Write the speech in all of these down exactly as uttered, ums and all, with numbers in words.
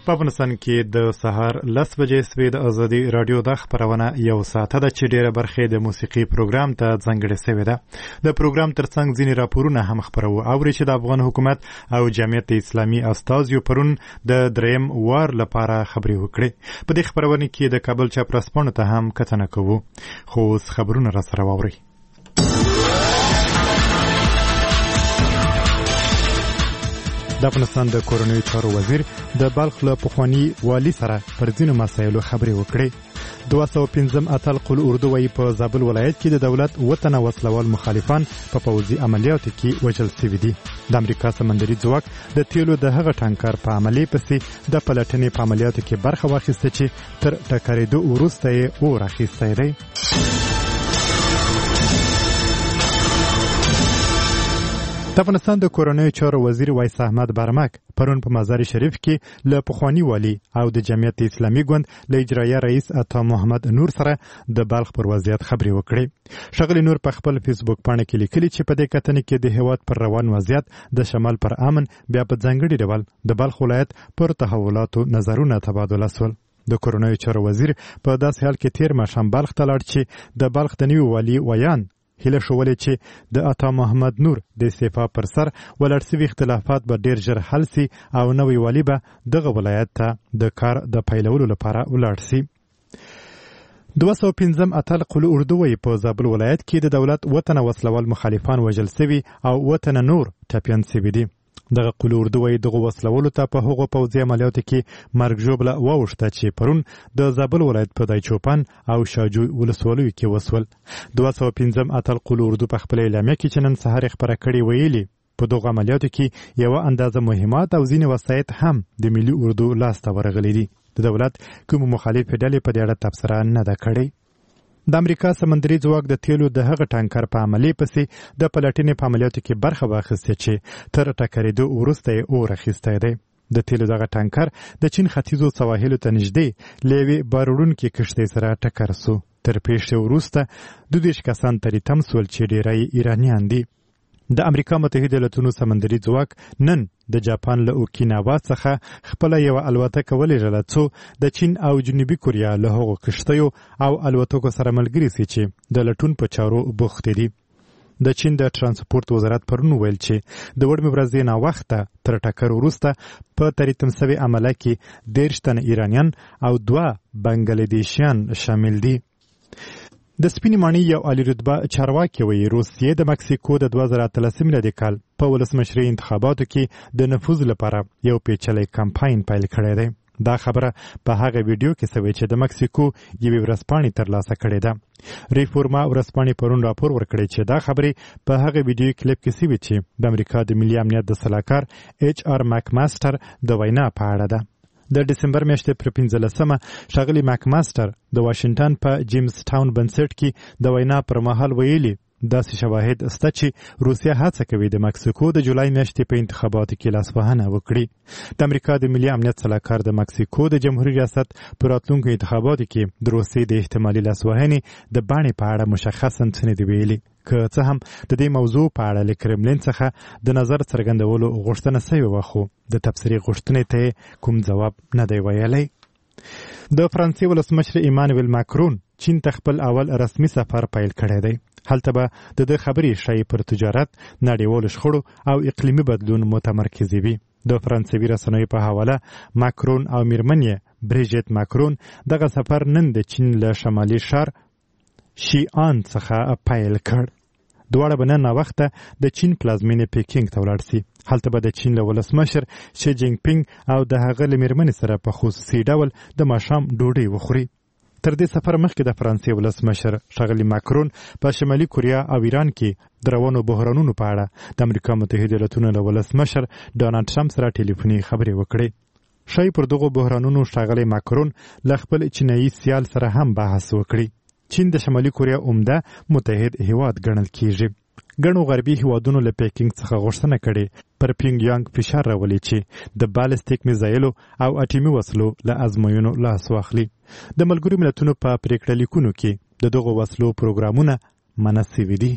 په افغانستان کې د سهار لس بجې سوې د ازادي رادیو د خبرونه یو ساعته ده چې ډېره برخه د موسیقي پروګرام ته ځانګړې شوې ده. د پروګرام ترڅنګ ځینې راپورونه هم خبرو اوري چې د افغان حکومت او جمعیت اسلامي استازیو پرون د دریم وار لپاره خبرې وکړې. په دې خبرونه کې د کابل چاپرسپانو ته هم کتنه کوو، خو اوس خبرونه را سره واورئ. د افغانستان د کورنیو چارو وزیر د بلخ له پخواني والي سره پر ځینو مسایلو خبرې وکړې. دوه سوه پنځم اتل قل اردو وایي په زابل ولایت کې د دولت وطنه وسلوال مخالفان په پوځي عملیاتو کې وژل شوي دي. د امریکا سمندري ځواک د تیلو د هغه ټانکر په عملې پسې د پلټنې په عملیاتو کې برخه واخیسته چې تر ټکرېدو وروسته یې اور اخیستی دی. د افغانستان د کورنیو چارو وزیر وایس احمد برمک پرون په مزار شریف کې له پخواني والي او د جمعیت اسلامي ګوند له اجرایه رئیس عطا محمد نور سره د بلخ پر وضعیت خبرې وکړې. ښاغلي نور په خپل فیسبوک پاڼه کې لیکلي چې په دې کتنې کې د هیواد پر روان وضعیت د شمال پر امن بیا په ځانګړي ډول د بلخ ولایت پر تحولاتو نظرونه تبادله سول. د کورنیو چارو وزیر په داسې حال کې تیر ماښام بلخ ته لاړ چې د بلخ د نوي والي ویان هیله شولې چې د عطا محمد نور د استعفا پر سر ولاړ سوي اختلافات به ډیر ژر حل سي او نوی والي به دغه ولایت ته د کار د پیلولو لپاره ولاړ سي. دوه سوه پنځم اتل قل اردو وایي په زابل ولایت کې د دولت وطنه وسلوال مخالفان وژل سوي او وطنه نور ټپیان سوي دي. دغه قل اردو وایي دغه وسلولو ته په هغو پوځي عملیاتو کې مرګ ژوبله واوښته چې پرون د زابل ولایت په دایچوپان او شاجوی ولسوالیو کې وسول. دوه سوه پنځم اتل قل اردو په خپله اعلامیه کې چې نن سهار یې خپره کړې ویلي په دغو عملیاتو کې یوه اندازه مهمات او ځینې وسایط هم د ملي اردو لاسته ورغلي دي. د دولت کومو مخالفې ډلې په دې اړه تبصره نه ده کړې. د امریکا سمندري ځواک د تیلو د هغه ټانکر په عملې پسې د پلټنې په عملیاتو کې برخه واخیسته چې تر ټکرېدو وروسته یې اور اخیستی دی. د تیلو دغه ټانکر د چین ختیځو سواحلو ته نږدې له یوې باروړونکې کښتۍ سره ټکر سو. تر پیښې وروسته دوه دېرش کسان ترې تم سول چې ډېری یې ایرانیان دي. د امریکا متحده ایالتونو سمندري ځواک نن د جاپان له اوکیناوا څخه خپله یوه الوتکه ولېږله څو د چین او جنوبي کوریا له هغو کښتیو او الوتکو سره ملګري سي چې د لټون په چارو بوختې دي. د چین د ترانسپورت وزارت پرون ویل چې د وړمې ورځې ناوخته تر ټکر وروسته په تریتم سوي عمله کې دېرش تنه ایرانیان او دوه بنګلادیشیان شامل دي. د سپینې ماڼۍ یو عالي رتبه چارواکي وایي روسیې د مکسیکو د دوه زره اتلسم میلادي کال په ولسمشرۍ انتخاباتو کې د نفوذ لپاره یو پیچلی کمپاین پیل کړی دی. دا خبره په هغه ویډیو کې سوې چې د مکسیکو یوې ورځپاڼې ترلاسه کړې ده. ریفورما ورځپاڼې پرون راپور ورکړی چې دا خبرې په هغه ویډیو کلیپ کې سوې چې د امریکا د ملي امنیت د سلاکار ایچ آر ماکماستر د وینا په اړه ده. د ډسمبر میاشتې پر پنځلسمه ښاغلي ماکماستر د واشنګټن په جیمز ټاون بنسټ کې د وینا پر مهال ویلي داسې شواهد شته چې روسیه هڅه کوي د مکسیکو د جولای میاشتې په انتخاباتو کې لاسوهنه وکړي. د امریکا د ملي امنیت سلاکار د مکسیکو د جمهوري ریاست په راتلونکو انتخاباتو کې د روسیې د احتمالي لاسوهنې د بڼې په اړه مشخصا څه نه دي ویلي. که څه هم د دې موضوع په اړه له کرملین څخه د نظر څرګندولو غوښتنه سوې وه خو د تبصرې غوښتنې ته کوم ځواب نه دی ویلی. د فرانسې ولسمشر ایمانویل ماکرون چین ته خپل اول رسمي سفر پیل کړی دی. هلته به د ده خبرې ښایي پر تجارت، نړیوالو شخړو او اقلیمي بدلون متمرکزې وي. د فرانسوي رسنیو په حواله ماکرون او میرمن یې بریژیت ماکرون دغه سفر نن د چین له شمالي ښار شیان څخه پیل کړ. دواړه به نن ناوخته د چین پلازمینې پیکینګ ته ولاړ سي. هلته به د چین له ولسمشر شي جینګ پینګ او د هغه له میرمنې سره په خصوصي ډول د ماښام ډوډۍ وخوري. تر دې سفر مخکې د فرانسې ولسمشر ښاغلي ماکرون په شمالي کوریا او ایران کې د روانو بحرانونو په اړه د امریکا متحده ایالتونو له ولسمشر ډونالډ ټرمپ سره ټلیفوني خبرې وکړې. ښایي پر دغو بحرانونو ښاغلی ماکرون له خپل چینایي سیال سره هم بحث وکړي. چین د شمالي کوریا عمده متحد هیواد ګڼل کیږي. ګڼو غربي هیوادونو له پیکینګ څخه غوښتنه کړې پر پیونګ یانګ فشار راولي چې د بالستیک میزایلو او اټومي وسلو له ازموینو لاس واخلي. د ملګرو ملتونو په پریکړه لیکونو کې د دغو وسلو پروګرامونه منع سوي دي.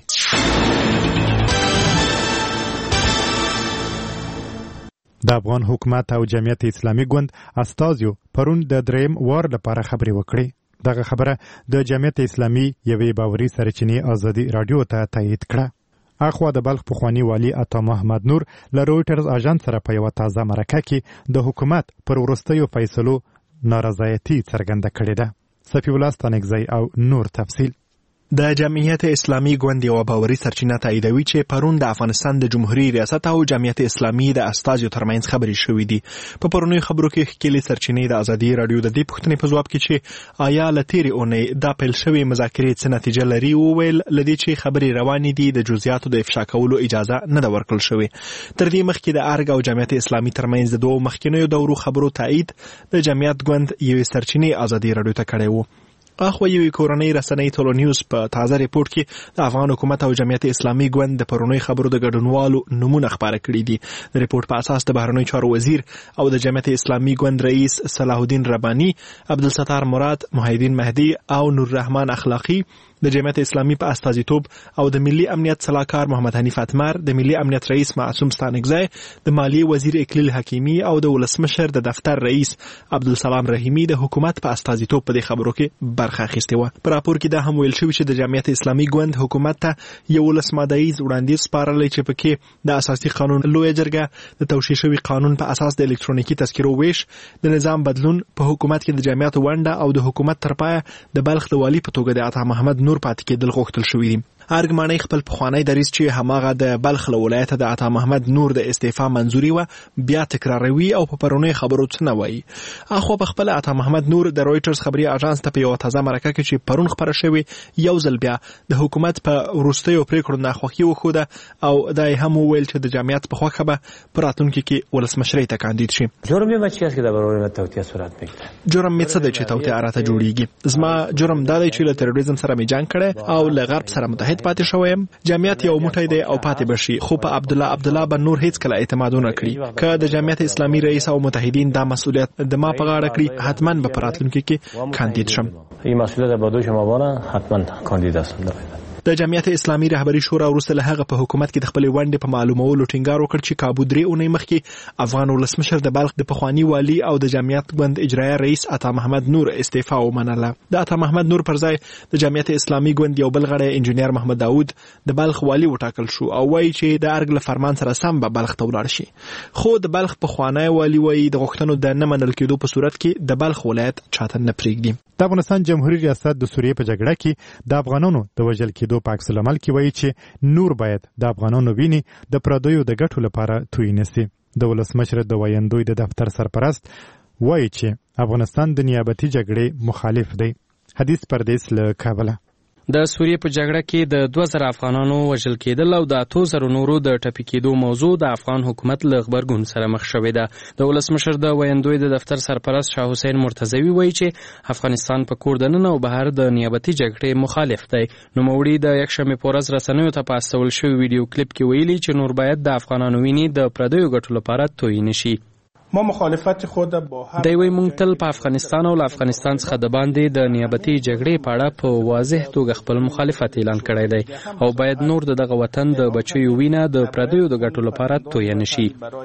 د افغان حکومت او جمعیت اسلامي ګوند استازیو پرون د دریم وار لپاره خبرې وکړې. دغه خبره د جمعیت اسلامي یوې باوري سرچینې ازادي رادیو ته تایید کړه. اخوا د بلخ پخوانی والی عطا محمد نور له رویټرز اژانس سره په یوه تازه مرکه کې د حکومت پر وروستیو فیصلو نارضایتي څرګنده کړې ده. صفی الله ستانکزی او نور تفصیل. د جمعیت اسلامي ګوند یوه باوري سرچینه تاییدوي چې پرون د افغانستان د جمهوریت ریاست او جمعیت اسلامي د استازیو ترمنځ خبرې شوې دي. په پرونیو خبرو کې ښکېلې سرچینې د ازادي رادیو د دې پوښتنې په ځواب کې چې آیا له تېرې اونۍ دا پیل شوې مذاکرې څه نتیجه لري وویل له دې چې خبرې روانې دي د جزئیاتو د افشا کولو اجازه نه ده ورکړل شوې. تر دې مخکې د ارګ او جمعیت اسلامي ترمنځ د دوو مخکینیو دورو خبرو تایید د جمعیت ګوند یوې سرچینې ازادي رادیو ته کړی و. اخوا یوې کورنۍ رسنۍ ټولو نیوز په تازه ریپورت کې د افغان حکومت او جمعیت اسلامي ګوند د پرونی خبرو د ګډونوالو نمونه خبره کړي دي. د ریپورت په اساس د بهرنیو چارو وزیر او د جمعیت اسلامي ګوند رئیس صلاح الدین رباني، عبدالستار مراد، محیدین مهدی او نور رحمان اخلاقی د جمعیت اسلامي په استازیتوب او د ملي امنیت صلاحکار محمد حنیف اتمر، د ملي امنیت رئیس معصوم ستانکزی، د مالیې وزیر اکلیل حکیمی او د ولسمشر د دفتر رئیس عبدالسلام رحیمی د حکومت په استازیتوب په دې خبرو کې برخه اخیستې وه. په راپور کې دا هم ویل شوي چې د جمعیت اسلامي ګوند حکومت ته یولس مادهیز وړاندیز سپارلی چې پکې د اساسي قانون لویه جرګه د توشیح شوي قانون په اساس د الکترونیکي تذکرو ویش، د نظام بدلون، په حکومت کې د جمعیت ونډه او د حکومت تر پایه د بلخ د والي په توګه د عطا محمد نور پاتې کېدل غوښتل شوي دي. ارګ ماڼۍ خپل پخوانی دریځ چې هماغه د بلخ له ولایته د عطا محمد نور د استعفا منظوري وه بیا تکراروي او په پرونی خبرو څه نه وایي. اخوا په خپل عطا محمد نور د رویټرز خبري اژانس ته په یوه تازه مرکه کې چې پرون خبره شوې یو ځل بیا د حکومت په وروستیو پریکړو ناخوښي وښوده او دا یې هم وویل چې د جمعیت په خوښه به په راتلونکي کې ولسمشرۍ ته کاندید شي. جرم مې چی است که در برابر توطئه صورت بگیره؟ جرم مې څه دی چې توطئه راته جوړیږي؟ زما جرم دا دی چې له تروریزم سره مې جنګ کړی او له غرب سره متحد پاتې شویم. جمعیت یو موټی دی او پاتې بشي، خو په عبدالله عبدالله به نور هیڅ کله اعتماد ونه کړي. که د جمعیت اسلامي رئیس او متحدین دا مسئولیت د ما په غاړه کړي حتما به په راتلونکي کې کاندید شم. این مسئولیت به دوش شما باره حتما کاندید هستم. د جمعیت اسلامي رهبري شورا وروسته له هغه په حکومت کې د خپلې ونډې په معلومولو ټینګار وکړ چې کابو درې اونۍ مخکې افغان ولسمشر د بلخ د پخواني والي او د جمعیت ګوند اجرایه رئیس عطا محمد نور استعفا ومنله. د عطا محمد نور پر ځای د جمعیت اسلامي ګوند یو بل غړی انجینیر محمد داود د بلخ والي وټاکل شو او وایي چې د ارګ له فرمان سره سم به بلخ ته ولاړ شي. خو د بلخ پخوانی والي وایي د غوښتنو د نه منل کېدو په صورت کې د بلخ ولایت چاته نه پرېږدي. د افغانستان جمهوریت ریاست د سوریې په جګړه کې د افغانانو د وژل کېدو په عکس العمل کې وایي چې نور باید د افغانانو ویني د پردیو د ګټو لپاره تویې نشي. د ولسمشر د وایندوی د دفتر سرپرست وایي چې افغانستان د نیابتي جګړې مخالف دی. حدیث پردیس له کابله. د سوریې په جګړه کې د دوه زره افغانانو وژل کېدل او د اتو زرو نورو د ټپي کېدو موضوع د افغان حکومت له غبرګون سره مخ شوې ده. د ولسمشر د وایندوی د دفتر سرپرست شاه حسین مرتضوي وایي چې افغانستان په کور دننه او بهر د نیابتي جګړې مخالف دی. نوموړي د یکشنبې په ورځ رسنیو ته په استول شوي ویډیو کلیپ کې ویلي چې نور باید د افغانانو ویني د پردیو ګټو لپاره تویې نشي. ما مخالفت خود با هر دوی مونږ تل په افغانستان او افغانستان څخه د باندې د نیابتي جګړې په اړه په واضح توګه خپل مخالفت اعلان کړی دی او باید نور دغه وطن د بچیو وینه د پردیو د ګټو لپاره تویې نشي.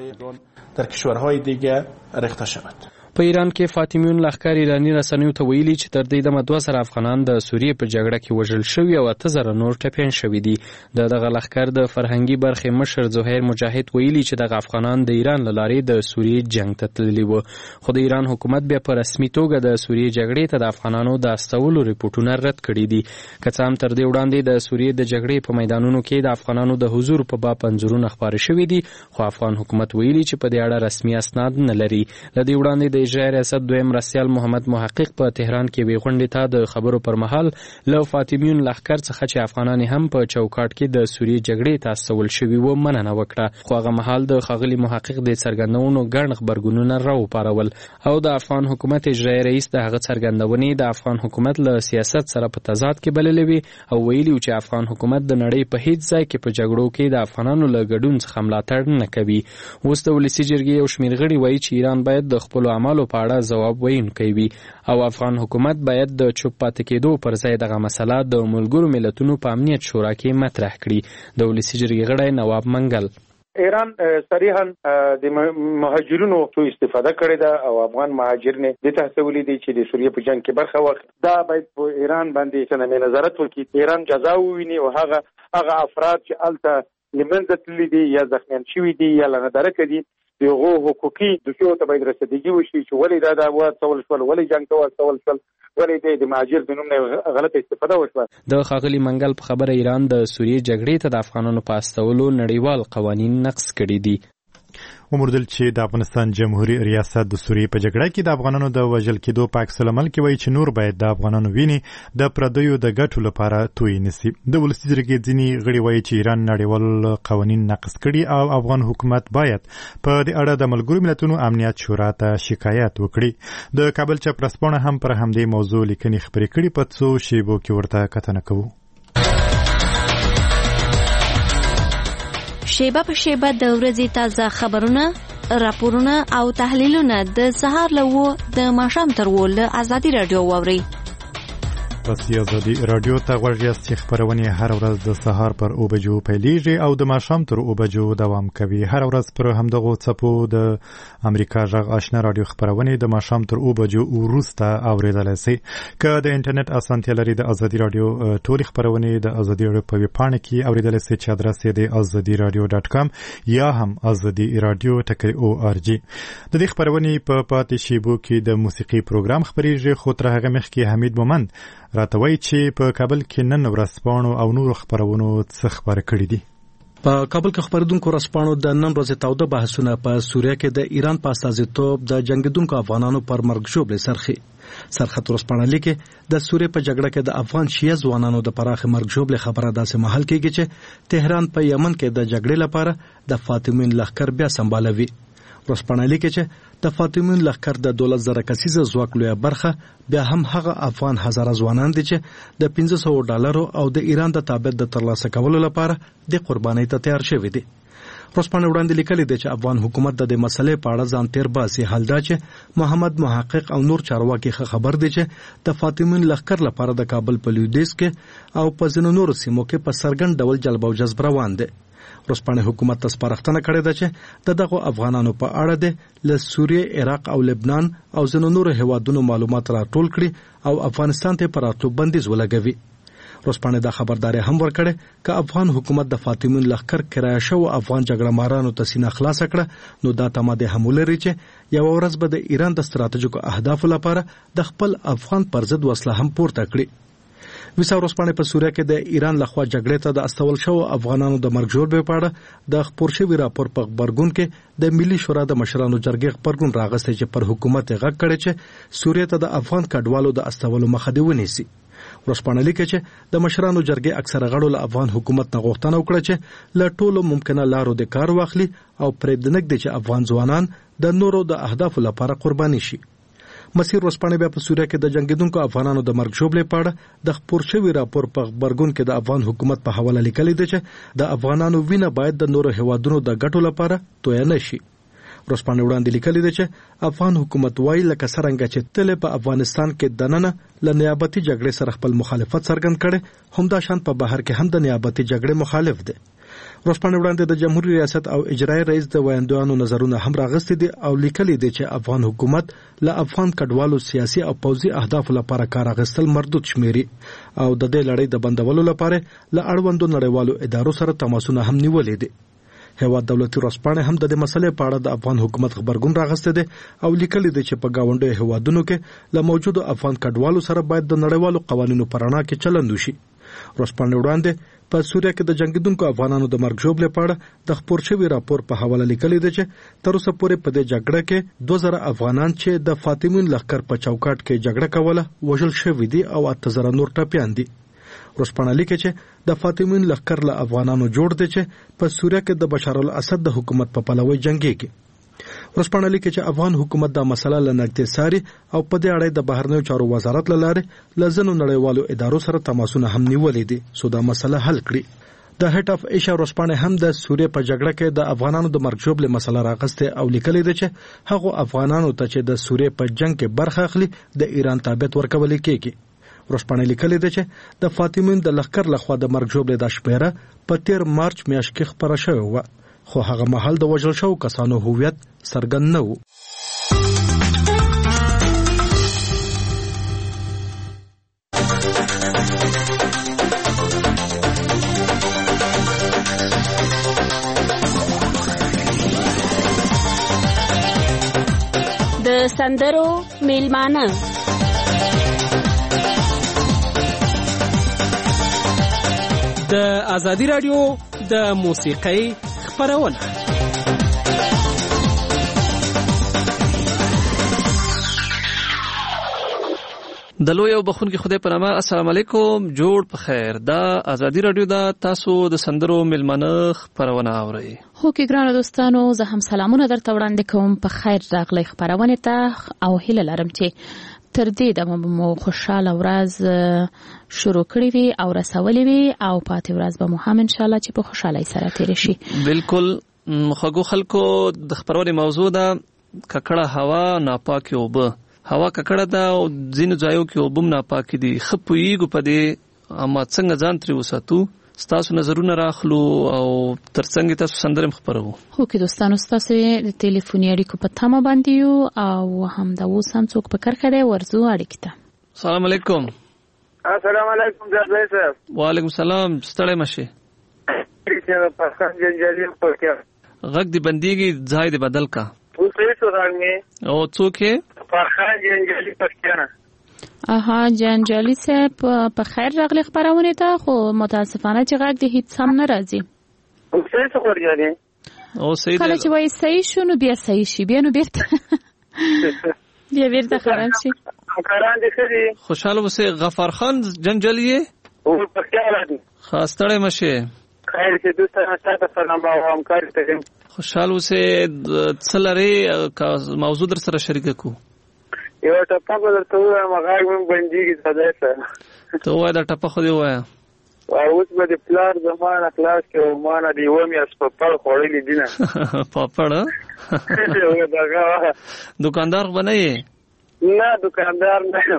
در کشورهای دیگه ریخته شود. په ایران کې فاطمیون لښکر ایرانی رسنیو ته ویلي چې تر دې دمه دوه زره افغانان د سوریې په جګړه کې وژل شوي او اته زره نور ټپیان شوي دي. د دغه لښکر د فرهنګي برخې مشر زهیر مجاهد ویلي چې دغه افغانان د ایران له لارې د سوریې جنګ ته تللي وو. خو د ایران حکومت بیا په رسمي توګه د سوریې جګړې ته د افغانانو د استولو ریپورټونه رد کړي دي. که څه هم تر دې وړاندې د سوریې د جګړې په میدانونو کې د افغانانو د حضور په باب انځورونه خپاره شوي دي، خو افغان حکومت ویلي چې په دې اړه رسمي اسناد نه لري. له دې وړاندې د اجرایه ریاست دویم مرستیال محمد محقق په تهران کې وی غونډې ته د خبرو پر مهال له فاطمیون لښکر څخه چې افغانان هم په چوکاټ کې د سوریې جګړې ته استول شوي وو مننه وکړه. خو هغه مهال د ښاغلي محقق د څرګندونو ګڼ غبرګونونه راوپارول او د افغان حکومت اجرایي رئیس د هغه څرګندونې د افغان حکومت له سیاست سره په تضاد کې بللې وي او ویلي چې افغان حکومت د نړۍ په هیڅ ځای کې په جګړو کې د افغانانو له ګډون څخه ملاتړ نه کوي. اوس د ولسي جرګې یو شمېر غړي وایي چې ایران باید د خپلو اعمالو په اړه ځواب ویونکی وي او افغان حکومت باید د چوپ پاتې کېدو پر ځای دغه مسله د ملګرو ملتونو په امنیت شورا کې مطرح کړي. د ولسي جرګې غړی نواب منګل ایران صریحا د مهاجرینو تو استفاده کړې ده او افغان مهاجرین د تحسولي دي چې د سوریه په جنگ کې برخه واخلي. دا باید په ایران باندې څنګه نظارت وکړي، ایران جزا وویني او هغه هغه افراد چې الته لمنځه تللي دي یا زخمیان شوي دي یا لنډرکه دي دغه حقوقي دوشو ته باید رسیدګي وشي چې ولې دا د واد څول شول، ولې جنگ ته څول شول، ولې د مهاجر د نوم نه غلطه استفاده وشوه. د ښاغلي منګل په خبره ایران د سوریې جګړې ته د افغانانو په استولو نړیوال قوانین نقض کړي دي. ومردل چې د افغانستان جمهوریت ریاست د سوریې په جګړه کې د افغانانو د وژل کېدو په عکس العمل کې وایي چې نور باید د افغانانو ویني د پردیو د ګټو لپاره توی نسی. د ولسي جرګې ځینې غړي وایي چې ایران نړیوال قوانین نقض کړي او افغان حکومت باید په دې اړه د ملګرو ملتونو امنیت شورا ته شکایت وکړي. د کابل چاپرسپانه هم پر همدې موضوع لیکنې خپرې کړي، په څو شیبو کې ورته کتنه کوو. شیبه په شیبه د ورځې تازه خبرونه، راپورونه او تحلیلونه د سهار له و د ماښام تر و له ازادي رادیو واورئ. پس ازادي رادیو ته غوږ یاست چې خبرونه هر ورځ د سهار پر او بجو پیلیږي او د ماښام تر او بجو دوام کوي. هر ورځ پر همدغه څپو د امریکا غږ آشنا رادیو خبرونه د ماښام تر او بجو وروسته اوریدلای شئ. که د انټرنیټ اسانتیا لري د ازادي رادیو ټول خبرونه د ازادي رادیو په ویب پاڼه کې اوریدلای شئ چې ادرس یې د ازادي رادیو ډاټ کام یا هم ازادي رادیو ټکی او ار جی. د دې خبرونه په پاتې شیبو کې د موسیقي پروګرام خبرېږي، خو تر هغه مخکې حمید مومند راته وایي چې په کابل کې نن ورځپاڼو او نورو خبرونو څه خبره کړي دي. په کابل کې خبردونکو ورځپاڼو د نن ورځې تاوده بحثونه په سوریه کې د ایران په استازیتوب د جنگیدونکو افغانانو پر مرګ ژوبلې سرخي. سرخط ورځپاڼه لیکي د سوریه په جګړه کې د افغان شیعه ځوانانو د پراخ مرګ ژوبلې خبره داسې محل کېږي چې تهران په یمن کې د جګړې لپاره د فاطمین لښکر بیا سمبالوي. ورځپاڼه لیکي چې د فاطمین لښکر د دولت زره کسیزه ځواک لویه برخه بیا هم هغه افغان هزاره ځوانان دي چې د پنځه سوه ډالرو او د ایران د تابعیت د ترلاسه کولو لپاره د قربانۍ ته تیار شوي دي. ورځپاڼه وړاندې لیکلي دي چې افغان حکومت د دې مسلې په اړه ځان تیر باسي. حال دا چې محمد محقق او نور چارواکي خبر دي چې د فاطمین لښکر لپاره د کابل په لویدیځ کې او په ځینو نورو سیمو کې په څرګند ډول جلب او جذب روان دي. ورځپاڼه حکومت ته سپارښتنه کړې ده چې د دغو افغانانو په اړه د له سوریې، عراق او لبنان او ځینو نورو هیوادونو معلومات راټول کړي او افغانستان ته پر راتلو بندیز ولګوي. ورځپاڼه دا خبرداري هم ورکړه چې افغان حکومت د فاطمین لښکر کرایه شو افغان جګړه مارانو ته سینه خلاص کړه نو دا تماده هم لري چې یو ورځ به د ایران د ستراتیژیکو اهدافو لپاره د خپل افغان پر ضد وسله هم پورته کړي. ویسا ورځپاڼه په سوریه کې د ایران لخوا جګړې ته د استول شو افغانانو د مرګ ژوبلې په اړه د خپور شوي راپور په خبرګون کې د ملي شورا د مشرانو جرګې خبرګون راغستی چې پر حکومت یې غږ کړی چې سوریه ته د افغان کډوالو د استولو مخه دې ونیسي. ورځپاڼه لیکي چې د مشرانو جرګې اکثره غړو له افغان حکومت نه غوښتنه وکړه چې له ټولو ممکنه لارو د کار واخلي او پرېږدي نږدې چې افغان ځوانان د نورو د اهدافو لپاره قرباني شي. مسیر ورځپاڼه بیا په سوریه کې د جنگیدونکو افغانانو د مرګ ژوبلې په اړه د خپور شوي راپور په خبرګون کې د افغان حکومت په حواله لیکلي دي چې د افغانانو وینه باید د نورو هیوادونو د ګټو لپاره تویه نشي. ورځپاڼه وړاندې لیکلي دي چې افغان حکومت وایي لکه څرنګه چې تل په افغانستان کې دننه له نیابتي جګړې سره خپل مخالفت څرګند کړي، همدا شان په بهر کې هم د نیابتي جګړې مخالف دي. ورځپاڼه وړاندې د جمهوریت ریاست او اجرایي رئیس د ویاندویانو نظرونه هم راغستي دي او لیکلي دي چې افغان حکومت له افغان کډوالو سیاسي او پوځي اهدافو لپاره کار اخیستل مردود شمیري او د دې لړۍ د بندولو لپاره له اړوندو نړیوالو ادارو سره تماسونه هم نیولې دي. هیواد دولتي ورځپاڼه هم د دې مسلې په اړه د افغان حکومت خبرګون راغستی دی او لیکلي دي چې په گاونډیو هیوادونو کې له موجودو افغان کډوالو سره باید د نړیوالو قوانینو په رڼا کې چلند وشي. ورځپاڼه وړاندې په سوریه کې د جنگیدونکو افغانانو د مرګ ژوبلې په اړه د خپور شوي راپور په حواله لیکلي دي چې تر اوسه پورې په دې جګړه کې دوه زره افغانان چې د فاطمین لښکر په چوکاټ کې جګړه کوله وژل شوي دي او اته زره نور ټپیان دي. ورځپاڼه لیکي چې د فاطمین لښکر له افغانانو جوړ دی چې په سوریه کې د بشار الاسد د حکومت په پلوي جنګيږي. ورځپاڼه لیکي چې افغان حکومت دا مسله له نږدې څاري او په دې اړه د بهرنیو چارو وزارت له لارې له ځینو نړیوالو ادارو سره تماسونه هم نیولې دي څو دا مسله حل کړي. د هټ اف ایشیا ورځپاڼه هم د سوریه په جګړه کې د افغانانو د مرګ ژوبلې مسله راغسته او لیکلي ده چې هغه افغانانو ته چې د سوریه په جنگ کې برخه اخلي د ایران تابعیت ورکول کېږي. ورځپاڼه لیکلي ده چې د فاطمین د لښکر لخوا د مرګ ژوبلې د شمیره په تیر مارچ میاشت کې خبره شوې و. خو هغه مهال د وژل شوو کسانو هویت څرګند نه و. د سندرو میلمانه د ازادي رادیو د موسیقۍ خپرونه. د لوی او بخونکي خدای په نامه السلام علیکم، جوړ په خیر. دا ازادي رادیو دا تاسو د سندرو میلمانه خپرونه اورئ. هو کې ګرانو دوستانو، زه هم سلامونه درته وړاندې کوم. په خیر راغلی خپرونه ته او هیله لرم چې تر دې دمه مو خوشاله ورځ شروع کړې وي او رسولې وي او پاتې ورځ به مو هم ان شاء الله چې په خوشحالۍ سره تیر شي. بالکل. خوږو خلکو د خپرونې موضوع ده ککړه هوا، ناپاکه اوبه. هوا ککړه ده او ځینو ځایو کې اوبه ناپاکه دي. ښه پوهیږو په دې، اما څنګه ځان ترې وساتو؟ ستاسو نظرونه راخلو او ترڅنګ تاسو سندرم خبرو. خو کې دوستانو ستاسو د ټلیفوني اړیکو په تمه باندې یو او هم د اوس هم څوک په کرخه دی ورزو اړیکې ته. السلام علیکم. السلام علیکم جزای صاحب. وعلیکم السلام. ستړی مشه. چې په خان جنجالي په کې غږ دی بنديږي، ځای دی بدل کا. اوس یې څو راغلی او څوک یې؟ په خان جنجالي په کې. اها جنجالي صاحب په خیر راغلی خبرونه ته، خو متاسفانه چې غږ د هیڅ هم نه راځي. او څه څه ورګانی؟ او صحیح. کله چې وای صحیح شو نو بیا صحیح شي، بیا نو بیرته بیا بیرته خراب شي. کاران دي خري. خوشاله وسه غفار خان جنجالي او په خیر راځي. خاصه مشه. خیر چې دوستانو تاسو سلام او همکاري ته. خوشاله وسه څلری موضوع در سره شریک کو. یو ټپه به درته ووایم، غږ مې بندېږي ځای سره. ته ووایه دا ټپه خو دې ووایه. اوس به د پلار زما نه خلاص کړې او ما نه د یوه میاشت پاپړ خوړلي دي نه. پاپړ؟ دوکاندار به نه یې؟ نه دکاندار نه یم.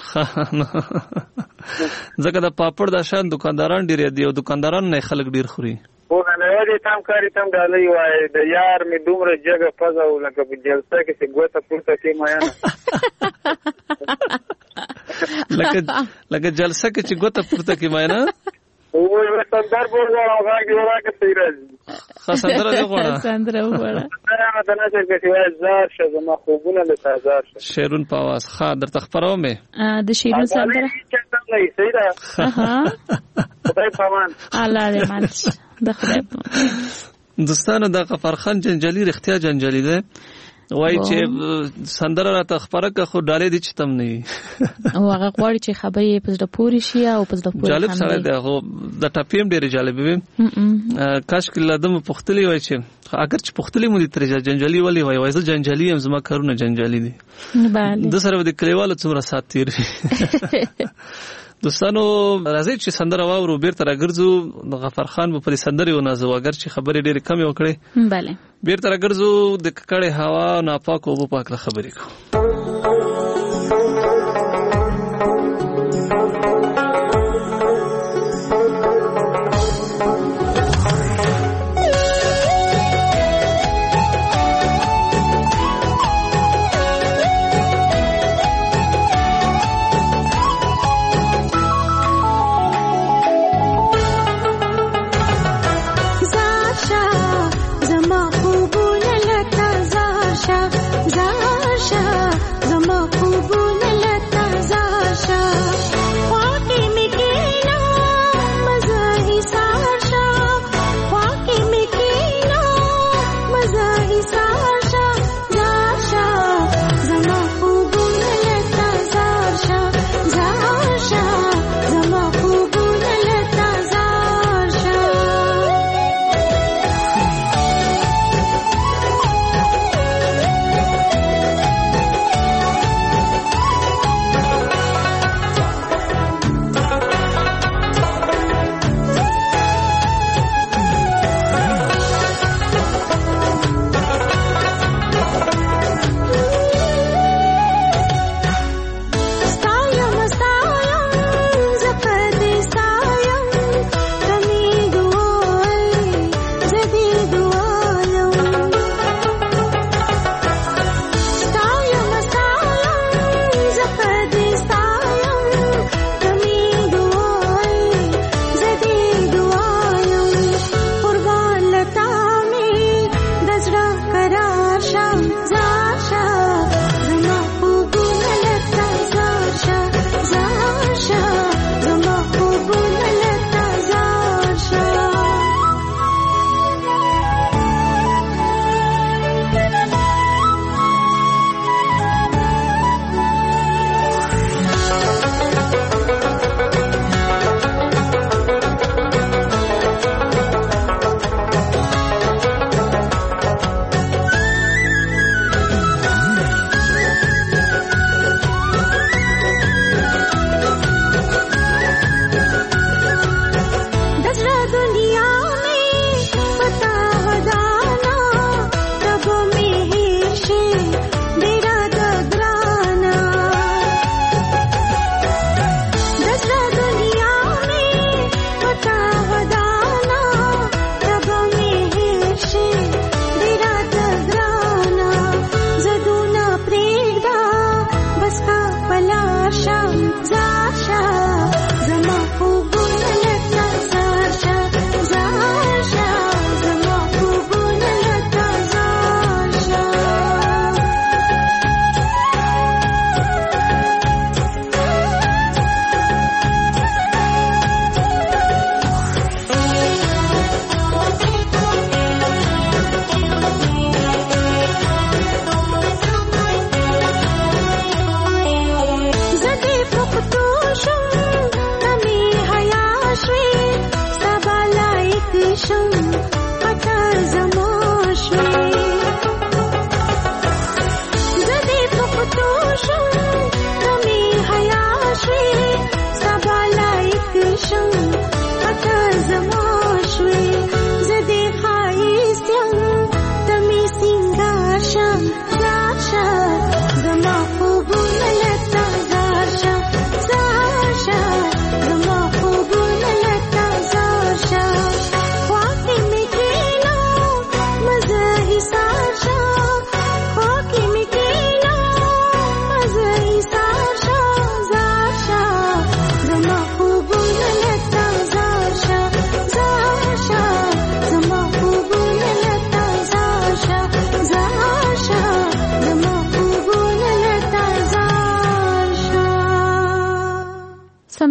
ځکه د پاپړ دا شان دکانداران ډېر دي او دکانداران نه خلک ډېر خوري. خو نه یوازې تم کاري تم ډالۍ وایي د یار مې دومره جګه پزه او لکه په جلسه کې چې ګوته پورته کې ماینه لکه لکه جلسه کې چې ګوته پورته کې ماینه. او یو سندر بوله او هغه یو راکه صحیح راځي. خاص سندره دی غواړه. سندره وغواړه. نه نه نه چې وایي زار شه زما خوبونه له تازار شه. شیرون په आवाज ښه درته خبرو مې. د شیرون سندره. صحیح ده. خدای پامان. الله دې مالش. د خدای په دوستانو د غفار خان جنجالي رښتیا جنجالي ده. وای چې سندره راته خبره که خو ډالې دي چې تم نه وي. او هغه غواړي چې خبرې په زړه پورې شي او په زړه پورې. جالب سره ده. خو د ټاپیم ډېرې جالبې وي. کاش کې لدم پختلی وای چې اگر چې پختلی مو دي ترې جنجالي ولې وای وای زه جنجالي یم، زما کارونه جنجالي دي. د سره د کلیوالو څومره سات تیر وي. دوستانو راځي چې سندره واورو، بیرته راګرځو. د غفار خان په سندرې ونازو اگر چې خبرې ډېرې کمې وکړې. بله بیرته راګرځو د ککړې هوا، ناپاکو اوبو په هکله خبرې کوو. زما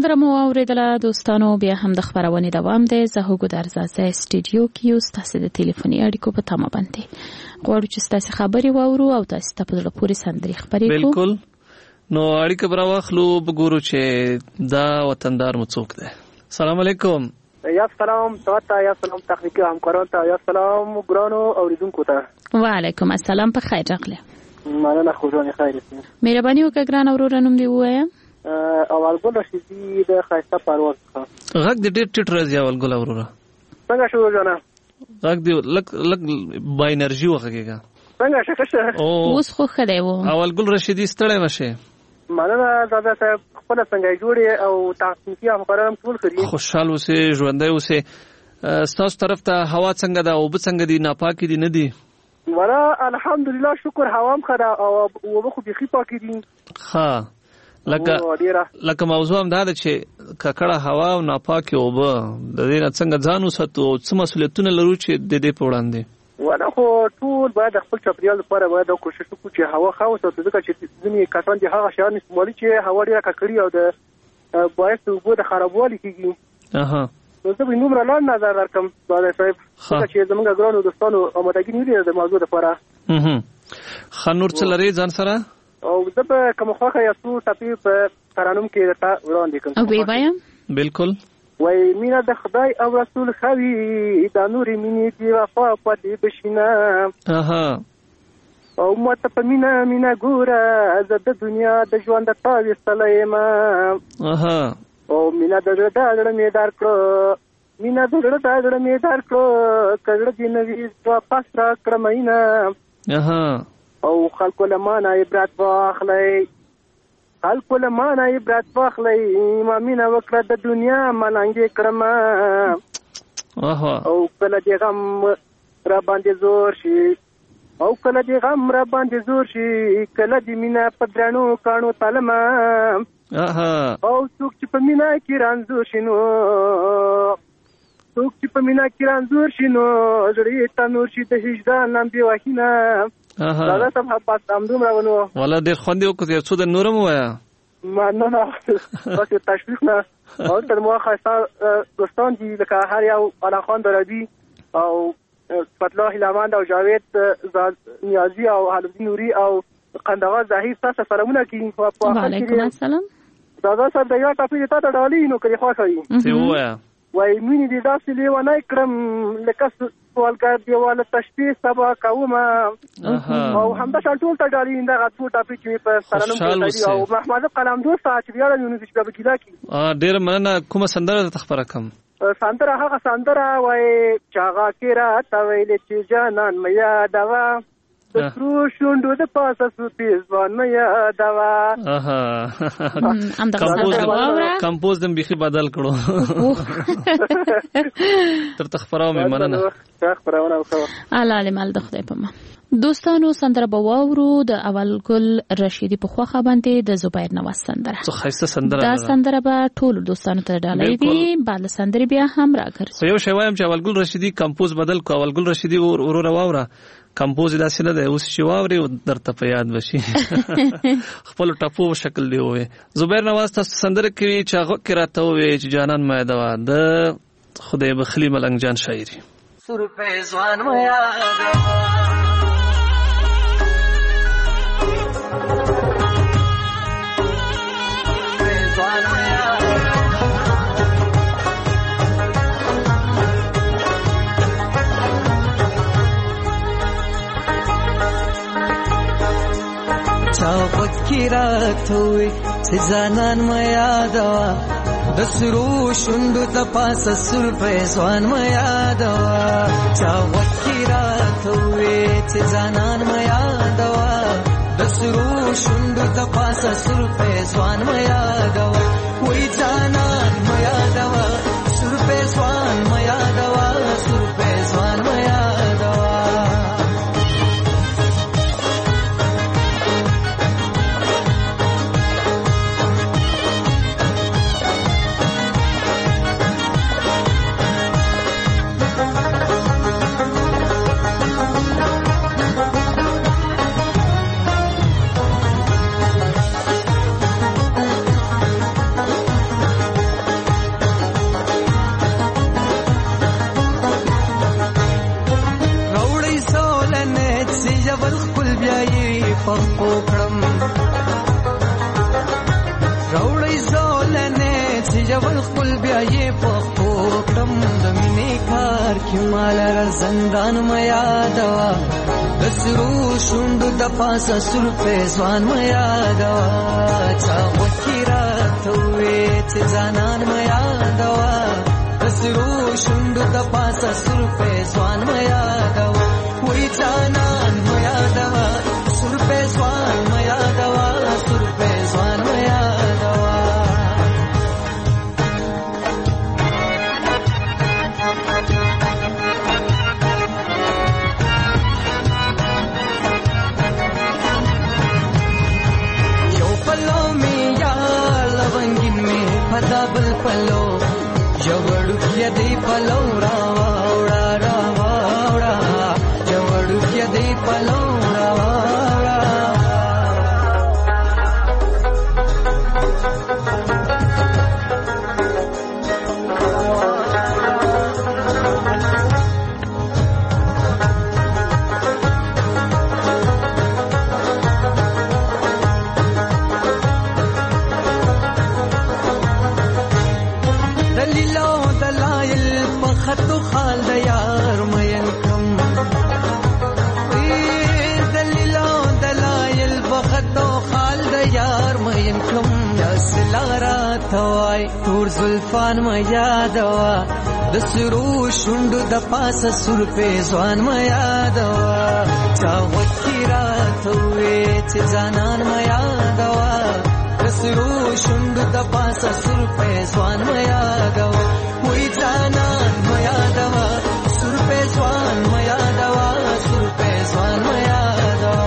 سندره مو اوریدله دوستانو. بیا هم د خبرونې دوام دی. زه هوګو درزازه استودیو کې یو ستاسو د ټلیفوني اړیکو په تمه باندې غواړو چې ستاسو خبرې واورو او تاسو ته په لپاره سندري خبرې کوو. بالکل. نو اړیکه برا واخلو وګورو چې دا وطندار مو څوک دی. السلام علیکم. یا سلام تاسو یا سلام تخنیکی همکاران ته یا سلام ګرانو اوریدونکو ته. وعلیکم السلام په خیر راغله. مننه خوشحالي خیر اوسئ. مهرباني وکړه ګران اورور نوم دی وایم. اول ګل رشیدي د خایسته پرواز څخه. غږ دې ډېر ټیټ راځي اول ګل اورور. څنګه شو جنا؟ غږ دې لک لک با انرژي وخګيګا. څنګه شکه؟ اوس خو خدای وو. اول ګل رشیدي ستړی مشه. مننه دادا صاحب خپل څنګه جوړي او تاسو همکاران ټول کړی. خوشحال اوسئ ژوندۍ اوسئ. ستاسو طرف ته هوا څنګه ده او به څنګه دي ناپاکي دي نه دي؟ ولا الحمدلله شکر هوام خدا او وبه خو بيخي پاکي دي. ها لکه لکه موضوع هم دا ده چې ککړه هوا او ناپاکي اوبه د دې نه څنګه ځان وساتو او څه مسؤلیتونه لرو چې د دې په وړاندې. ولا خو ټول باید خپل چاپیریال لپاره باید کوشش وکړو چې هوا ښه وساتو ځکه چې ځینې کسان دي هغه شیان استعمالي چې هوا ډېره ککړي او د باعث د اوبو د خرابوالي کېږي. اها نو زه به نومره لاندې نظر درکړم دادا صاحب ځکه چې زموږ ګرانو دوستانو آمادګي نیولې د موضوع لپاره. ښه نور څه لرې ځان سره؟ او زه به کوم خوښه یا څو ټپې په ترانوم کې درته وړاندې کړم. او وی وایم بالکل. وای مینا د خدای او رسول خوي دا نوري مینې دی وفا پدې بشینه. اها او مت په مینا مینا ګوره زه د دنیا د ژوند تاوي سلایم. اها او مینا د زړه د زړه می دار کړو مینا د زړه د زړه می دار کړو کړه دې نوې په پاس را کړمینا. اها او خلکو لمانه عبرت واخلئ خلکو لمانه عبرت واخلئ ما مینا وکړه د دنیا ملنګې کړم. او کله دې غم را باندې زور شي او کله دې غم را باندې زور شي کله دې مینا په درنو کانو تلما. او څوک چې په مینا کې رانځور شي نو څوک چې په مینا کې رانځور شي نو زړه ته نور شي د هجران نام دی وحینا. دادا صاحب پاس امدوم راونو ولا ډېر خوند یو کوي څو د نورم وایا. ما نه نه تاسو تشویق نه او تر مو خاصه دوستان دي لکه هر یو علا خان دربی او فتلا هلمند او جاوید نیازی او حلبی نوری او قندغا ظهیر تاسو سلامونه کوي. وعلیکم السلام. دادا صاحب دا یو ټاپی ته ته ډالي نو کړي خوښوي. څه وایا؟ وای مینې دې داسې لیوانه کړم لکه سوالګر دیواله تشبیه سبا کوم. او همدا شان ټول ته ډالي دا غوټه ټاپی چې په ترانوم کې او محمد قلم دوست چې بیا له یونیورسيټي په کیلا کې. ا ډېر مننه. کومه سندره ته خبره کوم؟ سندره هغه سندره وای چاغه کې را تا ویل چې جانان میا دوا د ترو شوندو د پاسه سپیز وان میا دوا. اها ام د سندره کمپوز دم بيخي بدل کړو. تر تخبرو مې مننه. تخبرونه وکړه. الله علم د خدای په ما. دوستانو سندره بواورو د اول ګل رشیدي په خوخه باندې د زبیر نواز سندره. څه خاصه سندره دا سندره به ټول دوستانو ته ډالۍ دي. بعد سندره بیا هم راګرځي. یو شی وایم چې اول ګل رشیدي کمپوز بدل کو. اول ګل رشیدي ورور واوره کمپوز داسې نه دی اوس چې واوري درته په یاد بشي. خپل ټاپو شکل دی وې. زبیر نواز تاسو سندره کوي چې هغه کې راته وې چې جانان ما دوا د خدای بخلی ملنګ جان شاعري. سر په ځوان ما یاد راته چې ځانان ما یادوا د سرو شوندو د پاسه سر په ځوان ما یادوا چا وکی راته چې ځانان ما یادوا د سرو شوندو د پاسه سر په ځوان ما یادوا وای ځانان ما یادوا سر په ځوان ما یادوا سر په ځوان ما یادوا. پخپو کړم راوړی زولنې چې جبل خپل بیا یې پخپو کړم د مینې کار کې مال را زندان میا دوا د سرو شوندو د پاسه سر په ځوان میا دوا چا وکیرا توې چې ځانان میا دوا د سرو شوندو د پاسه سر په ځوان میا دوا وې ځانان میا دوا سر په ځوان میا دوا سر په ځوان میا دوا یو پلو می یا لونګین می پدا بل پلو جوړو کې دی پلو را وړا را وړا جوړو کې دی پلو را وړا دلیلو دلایل په خطو خال د یار مین کم دلیلو دلایل په خطو خال د یار مین کم اسلارا توای تور زلفان ما یادوا د سرو شوندو د پاسه سر په ځوان ما یادوا چا وکیرا توې چې ځانان ما یادوا د سرو شوندو د پاسه سر په ځوان ما یادوا وې ځانان ما یادوا سر په ځوان ما یادوا سر په ځوان ما یادوا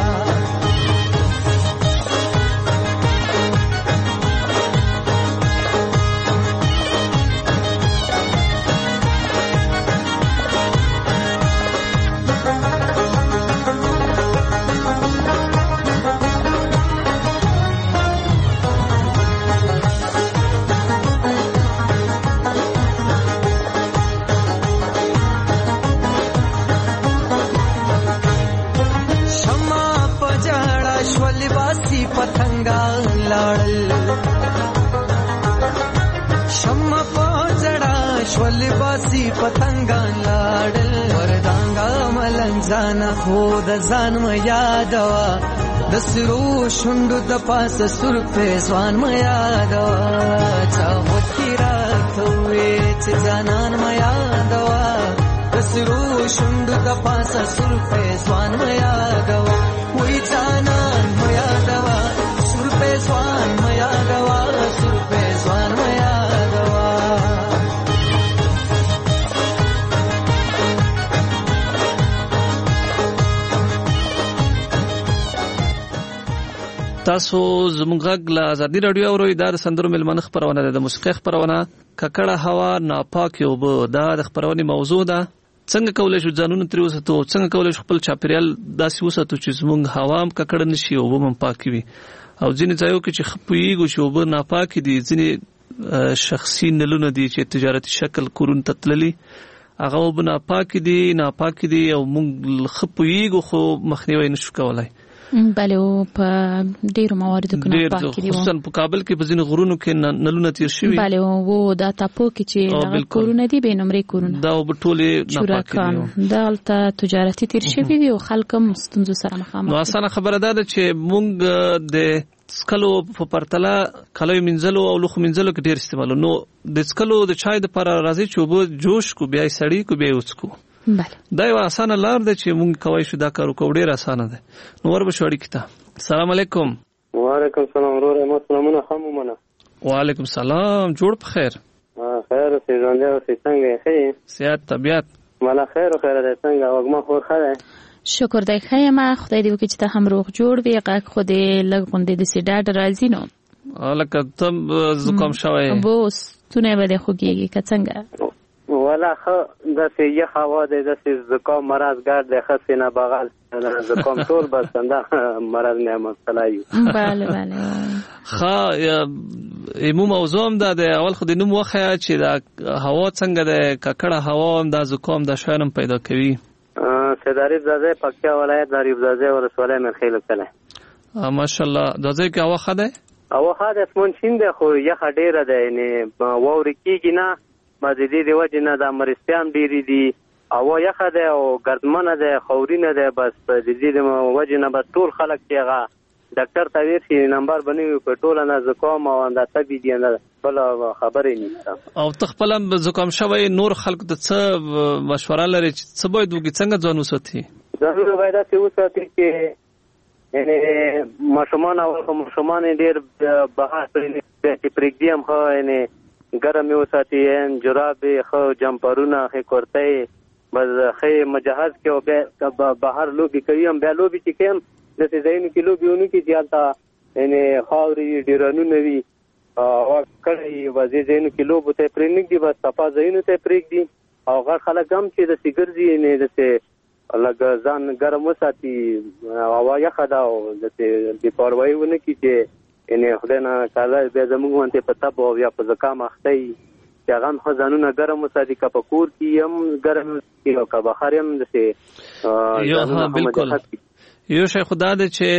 پتنګا لاړل شمع پوجړا شول باسي پتنګا لاړل وردانګا ملنځان خو د ځان م یادوا د سرو شوندو د پاسه سر په ځوان م یادوا چا وکیرا توې چې ځانان م یادوا د سرو شوندو د پاسه سر په ځوان م یادوا وې ځانان م یادوا سر په ځوان م یادوا سر په ځوان م یادوا تاسو زموږ غږ له ازادي رادیو اورئ. دا د سندرو ملمنه خبرونه ده، د موسیقۍ خبرونه. ککړه هوا، ناپاکه اوبه، دا د خبرونې موضوع ده. څنګه کولای شو ځانونه ترې وساتو، څنګه کولای شو خپل چاپیریال داسې وساتو چې زموږ هوا هم ککړه نشي او اوبه هم پاکې وي. او ځینې ځایو کې چې ښه پوهېږو چې اوبه ناپاکې دي، ځینې شخصي نلونه دي چې تجارتي شکل کورونو ته تللي، هغه اوبه ناپاکې دي ناپاکې دي او موږ ښه پوهېږو خو مخنیوی نشو کولی. بله او په ډیرو مواردو کې ناپاکې دي، خصوصا په کابل کې په ځینو غرونو کې نلونه تیر شوي. بله او دا تاپو کې چې دغه کورونه دي بې نمرې کورونه، دا اوبه ټولې ناپاکې دي، دا هلته تجارتي تیر شوي دي او خلک هم ستونزو سره مخامخ. نو اسانه خبره دا ده چې موږ د څکلو په پرتله کالیو مینځلو او لوښو مینځلو کې ډېر استعمالو. نو د څکلو د چای دپاره راځي چې اوبه جوش کو، بیا یې سړي کو، بیا یې وڅکو. دا یو اسانه لار ده چې موږ کولی شو دا کار وکړو، ډېر اسانه ده. نو وربشو اړیکې ته. السلام علیکم. وعلیکم السلام وروره، ما سلامونه ښه ومنه. وعلیکم السلام، جوړ په خیر. خیر اوسې، ژوندی اوسې، څنګه یې؟ ښه یې؟ صحت طبیعت مالا خیر و خیره دی، څنګه وږمه خور ښه دی؟ شکر دی ښه یم، خدای دې وکړي چې ته هم روغ جوړ وي. غږ خو دې لږ غوندې داسې ډاډ راځي. نو لکه ته زکام شوی یې؟ بو ستونی به دې خوږېږي که څنګه؟ والا ښه داسې یخ هوا دی، داسې زکام مرض ګرد دی، ښه سینه بغل زکام ټول بس همدا مرض نه مبتلا یو. بله بله ښه ایمو موضوع هم دا دی. اول خو د نوم وښیه چې دا هوا څنګه دی، ککړه هوا هم دا زکام دا شیان هم پیدا کوي. سید عارف زاده پکتیا ولایت د عارف زاده ولسوالۍ مرخیل کله. ماشاءالله زاده کې هوا ښه ده؟ هوا ښه ده، اسمان شین ده خو یخه ډیره ده، یعنی واورې کېږي نه. ما د دې د وجې نه د مرستیان ډېرې دي، هوا یخه ده او ګردمنه ده، خاورینه ده. بس د دې د وجې نه بس ټول خلک چې هغه ډاکټر ته ورشي نمبر به نه وي په ټوله نه زکام او اندازه تبې دي، بله خبرې نشته. او ته خپله زکام شوی نور خلکو ته څه مشوره لرې چې څه باید وکړي، څنګه ځان وساتي؟ ضرور باید داسې وساتي چې یعنې ماشومان اول خو ماشومان یې ډېر بهر چې پرېږدي هم ښه، یعنې ګرم یې وساتي، جرابې ښه، جمپرونه ښې، کورتۍ بس ښې مجهز کړي او بیا بهر لوبې کوي هم. بیا لوبې چې کوي هم داسې ځایونو کې لوبې ونه کړي چې هلته یعنې خاورې ډیرانونه وي، هوا کړی وځي ځایونو کې لوبو ته یې پرېنږدي، بس صفا ځایونو ته یې پرېږدي. او غټ خلک هم چې داسې ګرځي یعنې داسې لږ ځان ګرم وساتي، هوا یخه ده او داسې بې پروایي ونه کړي چې یعنې خدای نه تعالی بیا زموږ غوندې په تب او یا په زکام اخته وي، چې هغه هم ښه ځانونه ګرم وساتي، که په کور کې هم ګرم وساتي او که بهر هم داسې ځانونه بالکل. یو شی خو دا دی چې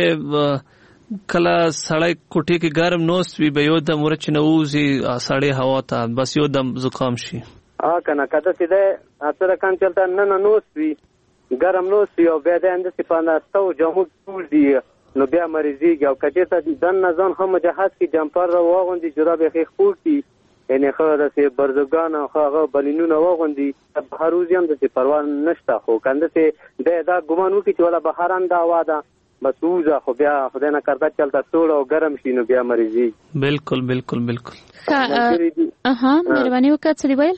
کله سړی کوټې کې ګرم نوست وي به یو دم ورچ نه ووځي سړې هوا ته، بس یو دم زکام شي. ها که نه که داسې دی اکثره کان چې هلته ننه نوست وي ګرم نوست وي او بیا دی همداسې په ناسته و جامو ټول دي نو بیا مریضېږي. او که چېرته دننه ځان ښه مجهز کړي، جمپر واغوندي، جراب یې ښې خپور کړي، یعنې ښه داسې برزوګان او ښه هغه بلینونه واغوندي، بهر وځي هم داسې پروا نشته. خو که همداسې دی دا ګمان وکړي چې والا بهر هم دا هوا ده بس ووځه، خو بیا خدای نه کرده چې هلته سوړ او ګرم شي نو بیا مریضېږي. بالکل بالکل بالکل. اها مهرباني وکړه څه دې ویل؟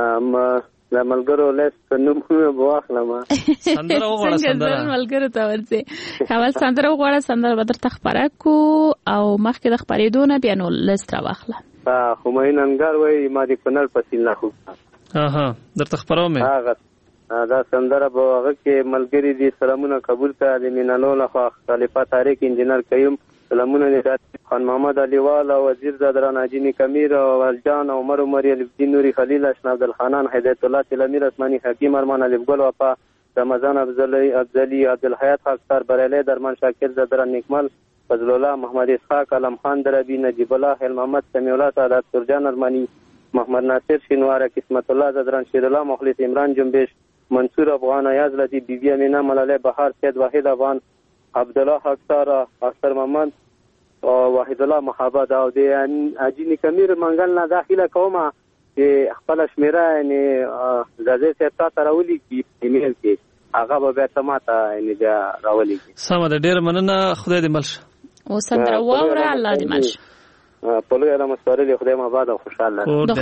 د ملګرو لیست نومونه به واخلم. سندره وغواړه. سندره ملګرو ته ورځې اول سندره وغواړه، سندره به درته خپره کړو او مخکې د خپرېدو نه بیا نو لیست راواخله. خمین انګار وایي ما د کونړ په سیل نه خوږ. اها درته خپروم هغه دا سندره به هغه کې ملګري دي سلامونه قبول کړه د مینالو لخوا خلیفه طارق انجینر قیوم سلامونه دي خان محمد علیوال او وزیر زادران حاجی کمیر او ولجان عمر عمر الدین نوری خلیل اشنا عبدالخانان هدایت الله تلمیر اسمانی حکیم ارمان علي ګل وفا رمضان افضلی افضلی عبدالحیات خاکسار بریلی درمان شاکر زادران نیکمل فضل الله محمد اسحاق علم خان دربی نجیب الله خیل محمد سمیع الله سعادت سرجان ارمانی محمد ناصر شینواره قسمت الله زادران شیر الله مخلص عمران جنبش منصور افغان ایاز لطیف بی بی امینا ملاله بهار سید واحد افغان عبدالله خاکسار اختر محمد واحد الله محبت او د اجینی کمیر منګل نه داخله کومه چې خپل شمیره یعنی زازه ستا تراولی کی ایمیل کې هغه به بیا سماته یعنی دا راولي سم د ډیر مننه خدای دې ملشه او سندره وره الله دې ملشه په لوی علامه ستوري خدای ما بعد خوشاله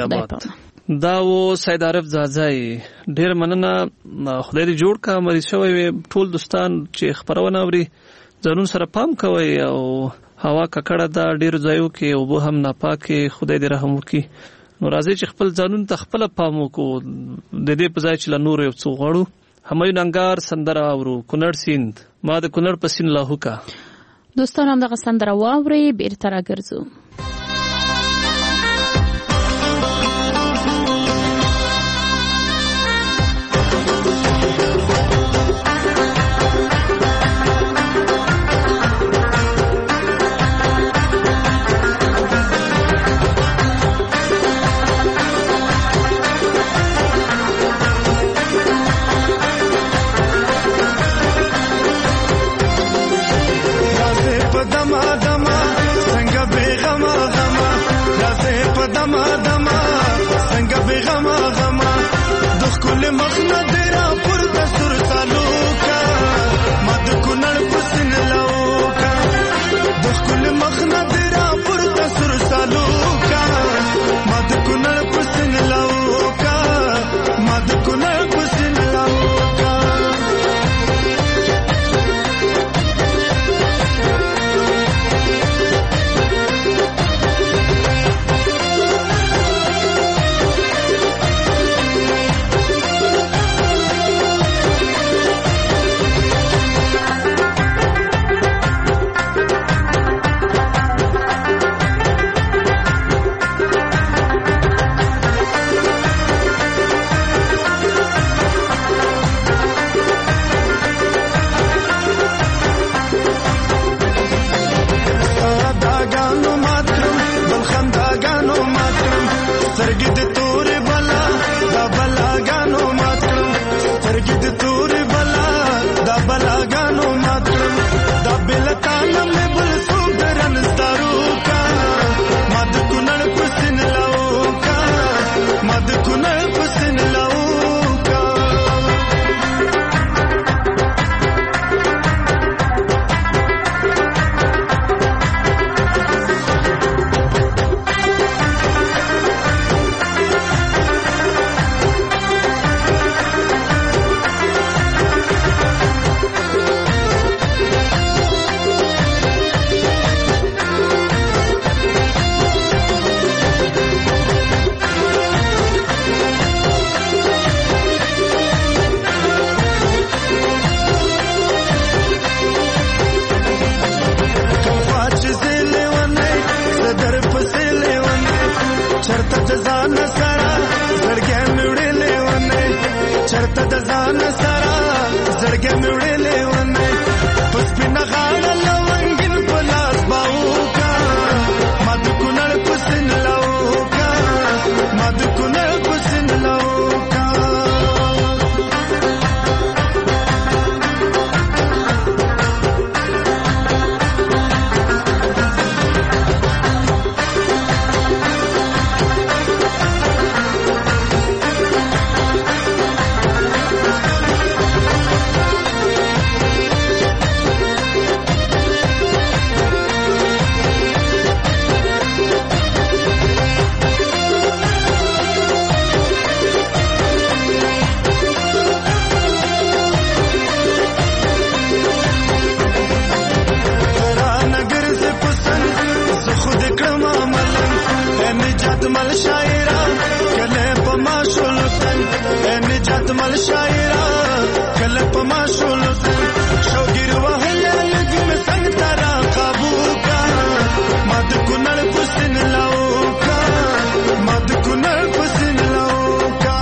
دا و سید عارف زازای ډیر مننه خدای دې جوړ کا مریض شوی ټول دوستان چې خبرونه اوري ځانون سره پام کوي او هوا ککړه دا ډیر ځایو کې او به هم ناپاکه خدای دې رحم وکړي. نو راځي چې خپل ځانون ته خپل پام وکړو د دې په ځای چې له نور یو څو غواړو. همایون انګار سندره اورو کونړ سیند ما د کونړ په سیند لاهو کا دوستان هم دغه سندره واوري بیرته راګرځو. مل شاعرا کله پما شولتن نجات مل شاعرا کله پما شولتن شوګیر وهله لګي مسنګ ترا قابو کا مد کونړ پسن لاو کا مد کونړ پسن لاو کا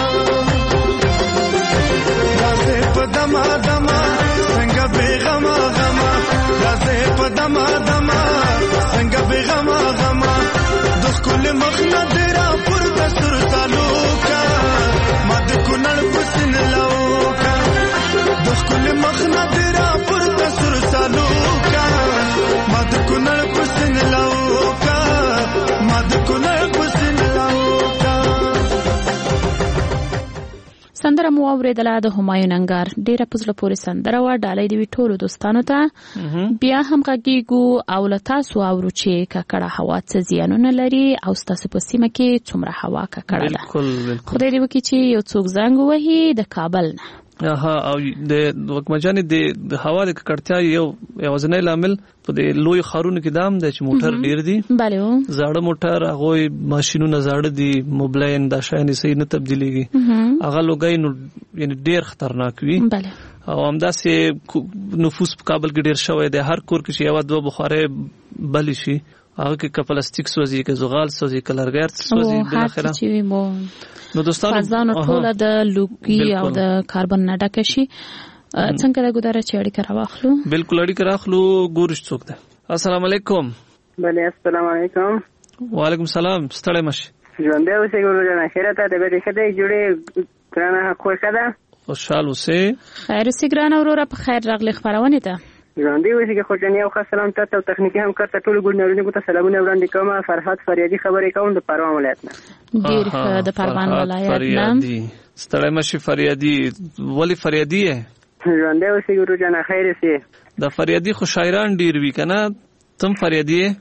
رازه پدما دما څنګه بیغما غما رازه پدما دما څنګه بیغما غما د خپل مخنا درا پر دستور تعلقا مد کونړ پسن لاو کا د خپل مخنا درا پر دستور تعلقا مد کونړ پسن لاو کا مد کونړ پسن لاو کا. سندره مو اوریدله د همایون انګار ډیره پزله پورې سندره وه. ډالۍ دې وي ټولو دوستانو ته. بیا هم غږیږو او له تاسو اورو چې ککړه هوا څه زیانونه لري او ستاسو په سیمه کې څومره هوا ککړه ده. خدای دې وکړي چې یو څوک زنګ ووهي د کابل نه. ها او د وکمجانې د هوا د ککړتیا یو یوازینی لامل په د لوی ښارونو کې دام دی چې موټر ډیر دي. بله زاړه موټر هغوی ماشینونه زاړه دي موبلاین دا شیان صحیح نه تبدیلیږي هغه لوګی نو یعنی ډیر خطرناک وي. بله او همداسې نفوس په کابل کې ډیر شوی دی. هر کور کې چې یوه دوه بخارۍ بلې شي هغه کې که پلاستیک سوځي که زغال سوځي که لرګی سوځي بالاخره نو دوستانو فضانو ټوله د لوګي او د کاربن نه ډکه شي. څنګه ده ګودره چې اړیکه راواخلو؟ بالکل اړیکه راخلو. ګورش څوک ده؟ السلام علیکم. بله السلام علیکم. وعلیکم السلام. ستړی مشي. ژوندی اوسئ ګورو جانه. خیرته طبیعت ښه دی؟ جوړې ګرانه خوښه ده؟ خوشحال اوسئ. خیر اوسئ ګرانه وروره. په خیر راغلې خپرونې ته. ژوندی اوسئ که خوشحالي او ښه سلام تاته او تخنیکي همکار ته ټولو ګورنرونو ته سلامونه وړاندې کوم. فرهاد فریادي خبرې کوم د پروان ولایت نه. ډېر ښه د پروان ولایت نه. ستړی مشي فریادي. ولې فریادي یې؟ ژوندی اوسئ ګورو جانه. خیر اوسئ. د فریادي خو شاعران ډېر وي که نه؟ تم فریادي یې؟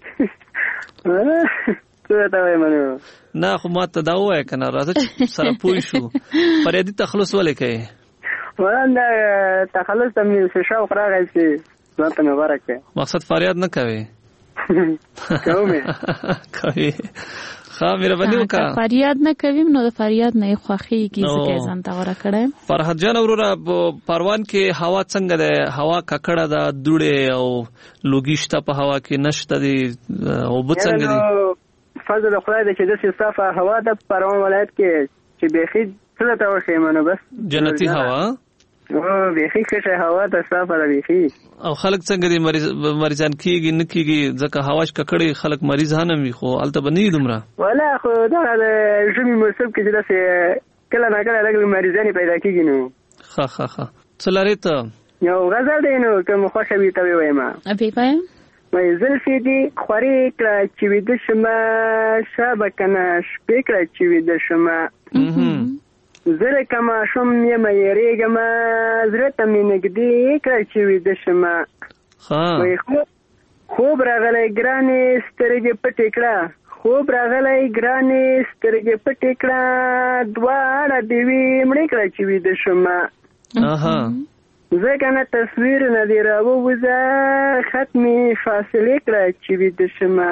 څه ته وایم نو؟ نه خو ما ته دا ووایه که نه راځه چې سره پوه شو. فریادي تخلص ولې کوې؟ ولن دا تخلص ته مې شوق راغی چې ځان ته مې غوره کړې. مقصد فریاد نه کوې؟ کوم یې کوې. ښه مهرباني وکړه. فریاد نه کویم نو د فریاد نه یې خوښېږي ځکه یې ځان ته غوره کړی. فرهاد جان وروره پروان کې هوا څنګه ده؟ هوا ککړه ده؟ دوړې او لوګي شته په هوا کې نشته دي؟ اوبه څنګه دي؟ فضل خدای دی چې داسې صافه هوا ده په پروان ولایت کې چې بیخي څه ته وښیم نو بس جنتي هوا. او بیخي ښه هوا ده صافه ده بیخي. او خلک څنګه دي مریضان کېږي نه کېږي؟ ځکه هوا ککړې خلک مریضان هم وي خو هلته به نه وي دومره. والا خو دغه د ژمي موسم کې چې داسې کله نه کله لږ مریضانې پیدا کېږي نو. ښه ښه ښه. څه لرې ته؟ یو غزل دی نو که مو خوښه وي ته ووایم. ووایم. وایي زلفې دې خورې کړه چې ویده شمه شابه کنه شپې کړه چې ویده شمه زره کما شم یم یریږمه زړه ته مې نږدې کړه چې ویده شمه. وایي خوب راغلی ګرانې سترګې پټې کړه خوب راغلی ګرانې سترګې پټې کړه دواړه دې وي مړې کړه چې ویده شمه. ځکه نه تصویر نه دې راووځه خط مې فاصلې کړه چې ویده شمه.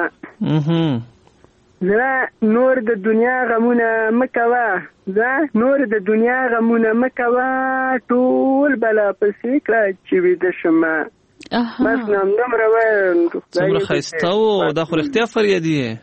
زه نور د دنیا غمونه مه کوه زه نور د دنیا غمونه مه کوه ټول بلا پسې کړه چې ویده شمه. بس نو همدومره وایم. څومره ښایسته و. دا خو رښتیا فریادي یې.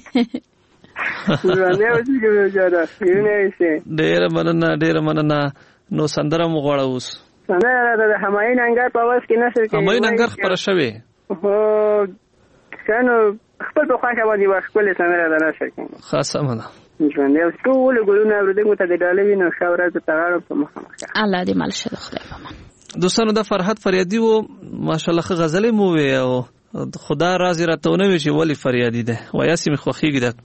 ډېره مننه ډېره مننه. نو سندره مو غواړه اوس؟ سندره د همایون انګار په اواز کې نشر کوي. همایون انګار خپره شوې؟ هو ښه نو خپل په خوښه باندې وه ښکلې سندره ده نشر کوي. ښه سمه ده. ژوندی اوس ټولو ګلونه اورېدونکو ته د ډالۍ وي نو ښه ورځ ته غاړه په مخامخ. الله دې مل شه د خدای په امان. دوستانو دا فرهاد فریادي و ماشاءالله ښه غزلې مو وې او خدا راز راته ونه وی چې ولی فریادي ده وایاسي مې خوښیږي ده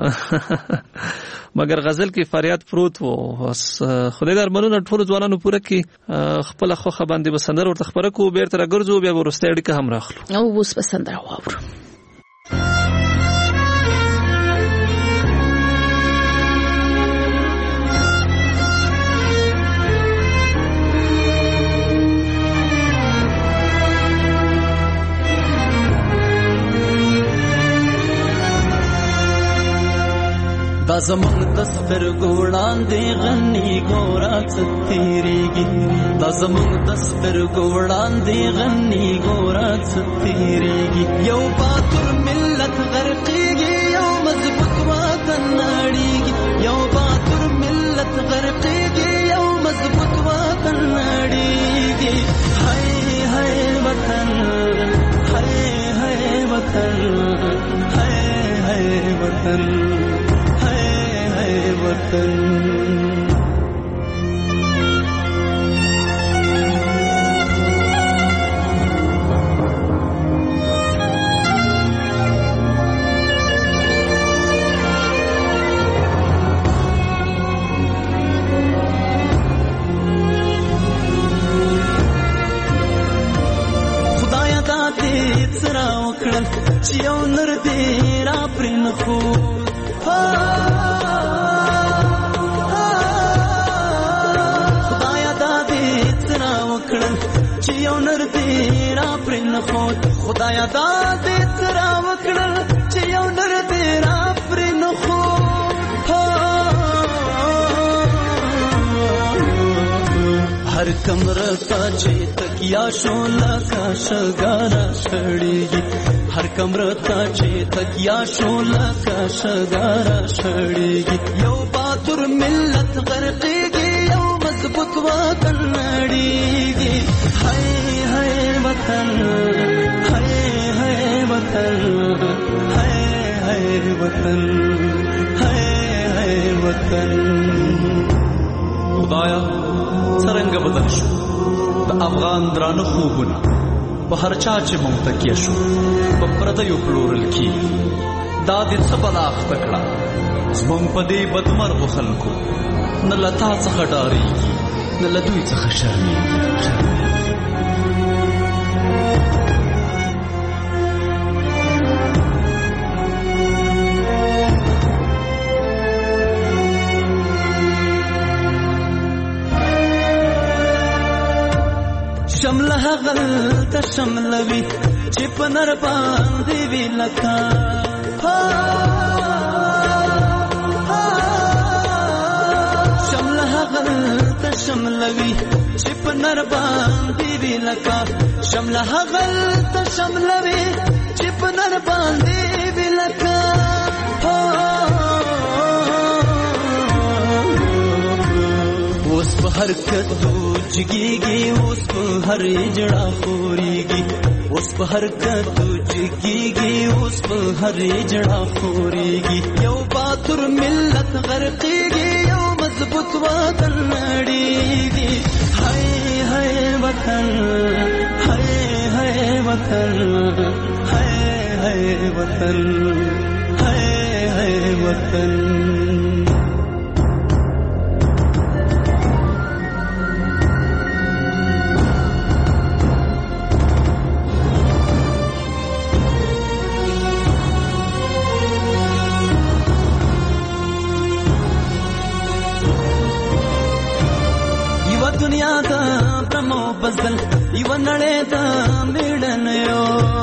مګر غزل کې فریاد پروت وو. بس خدای دې ارمانونه ټول ځوانانو پوره کړي. خپل خوخه باندې به سندره ورته خبره کوو بیرته راګرځو بیا به وروستۍ اړیکه هم راخلو. او اوس به سندره واورو. دا زمونږ د سترګو وړاندې غني ګوره څه تېرېږي دا زمونږ د سترګو وړاندې غني ګوره څه تېرېږي یو باتور ملت غرقېږي یو مضبوط وطن نړېږي یو باتور ملت غرقېږي یو مضبوط وطن نړېږي هاي هاي وطن هاي هاي وطن هاي هاي وطن هاي هاي وطن چې یو نر دې را پرې نه خو خدایا دا دې څرا وکړل چې یو نر دې را پرې نه خو خدایا دا دې څرا وکړل چې یو نر دې را پرې نه خو هر کمره تا چې تکیا شو لکه شګاره شړېږي هر کمره تا چې تکیا شو لکه شګاره شړېږي یو باتور ملت غرقېږي یو مضبوط وطن نړېږي هاي هاي وطن هاي هاي وطن هاي هاي وطن هاي هاي وطن خدایا څرنګه بدل شو د افغان درانه خوبونه په هر چا چې مونږ تکیه شو په پردیو پلورل کېږي دا دې څه بلا اخته کړه زمونږ په دې بدمرغو خلکو نه له تا څخه ډارېږي نه له دوی څخه شرمېږي شمله هغل ته شملوي چې په نر باندې وي لکه شمله هغل ته شملوي چې په نر باندې وي لکه شمله هغل ته شملوي چې په نر باندې وي لکه اوس په هر کتو جګیږي اوس په هر جړه خوريږي اوس په هر کتو جګیږي اوس په هر جړه خوريږي یو باتور ملت غرقېږي یو مضبوط وطن نړېږي هاي هاي وطن هاي هاي وطن هاي هاي وطن هاي هاي وطن دنیا دا برمو بزدل یو نړۍ دا میړنیو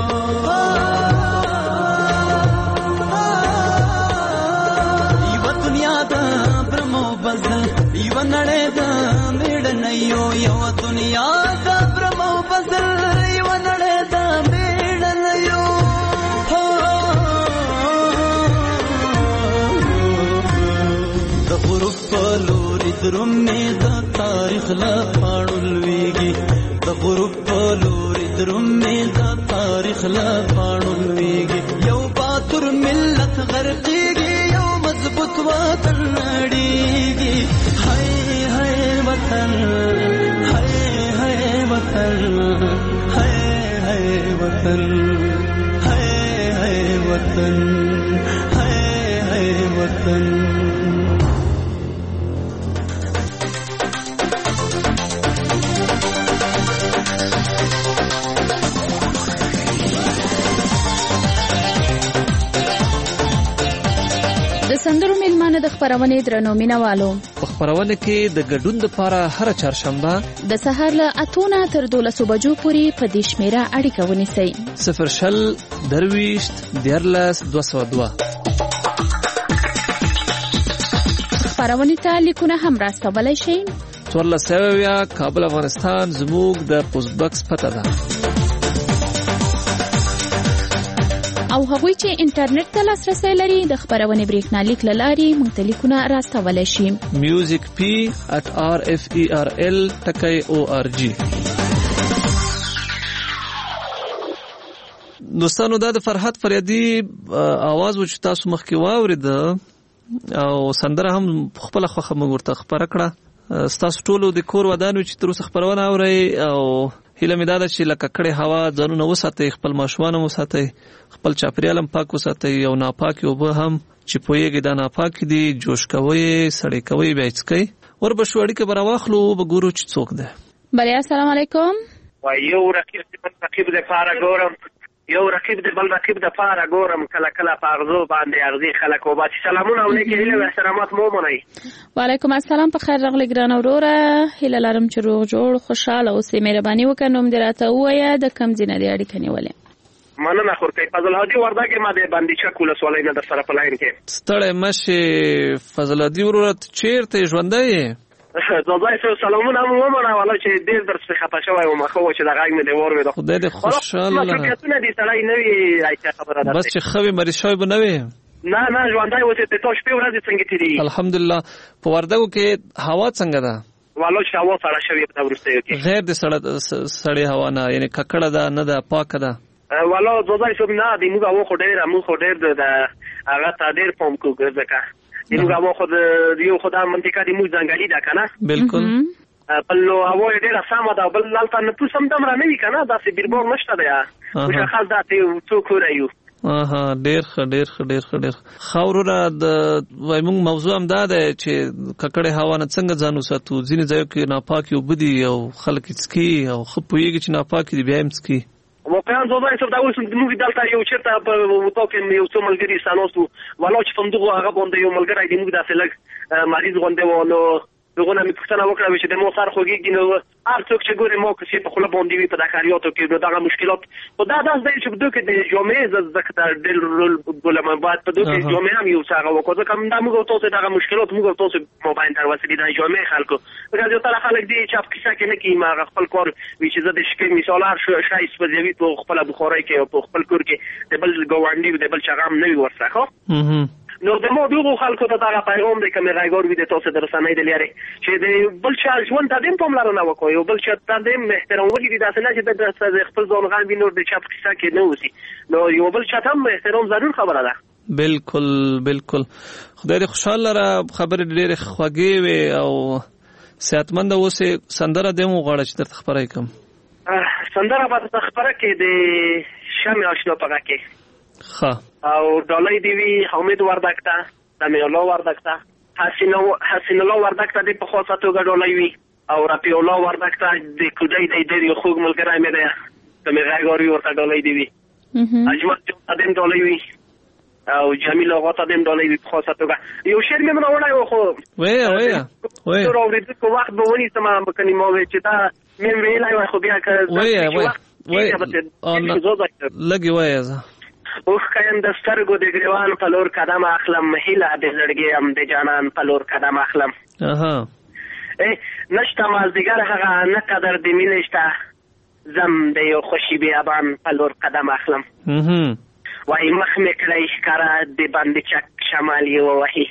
یو دنیا دا برمو بزدل یو نړۍ دا میړنیو یو دنیا دا برمو بزدل یو نړۍ دا میړنیو د غروب په لوري درومې د تاریخ لا پاړل ویږي د غروب په لوري درومې د تاریخ لا پاړل ویږي یو باتور ملت غرقېږي یو مضبوط وطن نړېږي هاي هاي وطن هاي هاي وطن هاي هاي وطن هاي هاي وطن هاي هاي وطن سندرو میلمانه د خبرونې درنو مینوالو په خبرونه کې د ګډون لپاره هر چهارشنبه د سهار له اتونه تر دولسو بجو پورې په دې شمیره اړیکه ونیسئ صفر شل درویشت دیارلس دوه سوه دوه خبرونه ته لیکونه هم راستولی شئ. څوارلس سوه اویا کابل افغانستان زموږ د پوسټ باکس پته ده. او هغوی چې انټرنیټ ته لاسرسی لري د خبرونې بریښنالیک له لارې موږ ته لیکونه راستولی شي. میوزیک پی ات آر اف ای آر ال ټکی او آر جی. دوستانو دا د فرحت فریادي आवाज و چې تاسو مخکې واورېده او سندره هم خپل خوخه موږ ورته خبره کړه. تاسو ټولو د کور ودانو چې تر اوسه خبرونه اورئ او هیله مې دا ده چې لکه کړې هوا ځانونه وساتئ، خپل ماشومان هم وساتئ، خپل چاپېریال هم پاک وساتئ او ناپاکې اوبه هم چې پوهېږئ دا ناپاکې دي جوش کوئ، سړې کوئ، بیا یې څکئ. وربشو اړیکه به راواخلو به ګورو چې څوک دی. بلیا السلام علیکم. یو رقیب د بل رقیب دپاره ګورم یو رقیب د بل رقیب دپاره ګورم کله کله په اغزو باندې اغزي خلک وباسي. سلامونه او نیکې هیلې او احترامات مو ومنئ. وعلیکم السلام. په خیر راغلی ګرانه وروره. هیله لرم چې روغ جوړ خوشحاله اوسئ. مهرباني وکړه نوم دې راته ووایه د کوم ځای نه دې اړیکه نیولې؟ مننه خورکۍ فضل حاجي وردګ یم د بندیچک ولسوالۍ نه در سره په لاین کې. ستړی مه شې فضل حاجي وروره، چېرته یې ژوندی یې؟ زازای سو سلامونه هم ومنه والا چې ډېر درس پې خفه شوی وم ښه و چې د غږ مې دې واورېده. خدای دې خوشحاله مسؤلیتونه دي سړی نه وي ایته خبره ده. بس چې ښه وي مریض شوی به نه وي. نه نه ژوندی اوسې ته تا شپې ورځې څنګه تېرېږي؟ الحمدلله. په وردګو کې هوا څنګه ده؟ والا چې هوا سړه شوې په وروستیو کې غیر د سړې هوا نه، یعنې ککړه ده نه ده پاکه ده؟ والا زازای صاحب نه د موږ هوا خو ډېره موږ خو ډېر د هغه ته ډېر پام کوو ځکه د موږ هوا خو د یو خو دا منطقه د موږ ځنګلي ده که نه؟ بلکل. بل نو هوا یې ډېره سمه ده. بل هلته نفوس هم دومره نه وي که نه، داسې بیربار نشته دی مشخص داسې څو کوره یو. اها ډېر ښه ډېر ښه ډېر ښه ډېر ښه وروره. د وایي موږ موضوع هم دا دی چې ککړې هوا نه څنګه ځان وساتو. ځینې ځایو کې ناپاکې اوبه دي او خلک یې څکي او ښه پوهېږي چې ناپاکې دي بیا یې هم څکي. واقعا زازای صاحب دا اوس موږ دلته یو چېرته په وطاق کې یو څو ملګري سناست وو. والا چې په همدغو هغه باندې یو ملګری د موږ داسې لږ مریض غوندې و نو دغه نه مې پوښتنه وکړه چې د مو سر خوږېږي نو هر څوک چې ګوري ما کسې په خوله باندې وي په دغه کاریاتو کې نو دغه مشکلات خو دا داسې دی چې په دوی کې د جامعې زه زده کړه ډېر رول بولم باید په دوی کې جامعې هم یو څه هغه وکړو ځکه دا موږ او تاسو دغه مشکلات موږ او تاسو موبایل تر وسیلې د جامعې خلکو ځکه یو طرف خلک دي چې په کیسه کې نه کوي هغه خپل کار وي چې زه د شکل مثال هر شی سوځوي په خپله بخارۍ کې او په خپل کور کې د بل ګاونډي د بل چا غم نه وي ورسره ښه. نو د ما دغو خلکو ته دغه پیغام دی که مې غږار وي د تاسو د رسنۍ د لارې چې د بل چا ژوند ته دې پاملرنه وکړو، یو بل چا ته دې احترام وکړي. داسې نه چې د خپل ځان غم وي نور د چا په کیسه کې نه اوسي. نو یو بل چا ته هم احترام ضرور خبره ده. بلکل بلکل. خدای دې خوشحال لره. خبرې ډېرې خوږې وې او صحتمنده اوسې. سندره دې مو غواړه چې درته خبره کړم؟ سندره به درته خبره کې د شمع اشنا په غږ کې ښه او ډالۍ دې وي حامد وردګ ته، سمیع الله وردګ ته، حسین الله وردګ ته دې په خاصه توګه ډالۍ وي او رفیع الله وردګ ته د کوډۍ دی ډېر یو خوږ ملګری مې دی که مې غږ اوري ورته ډالۍ دې وي. اجمل ته دې ډالۍ وي او جمیل آقا ته دې ډالۍ وي په خاصه توګه. یو شعر مې راوړی و خو وایه وایه وایه اورېدونکو وخت به ونیسم کنې ما وایي چې دا مې ویلی وای خو بیا که وایه وایه لږې وایه زه اوښکیم د سترګو د ګریوان په لور قدم اخلم، هیله د زړګي ام د جانان په لور قدم اخلم. نشته مازدیګر هغه نه قدر د مینې شته، زم د یو خوشي بیابان په لور قدم اخلم. وایي مخ مې کړی ښکاره د بندي چک شمال یې ووهي،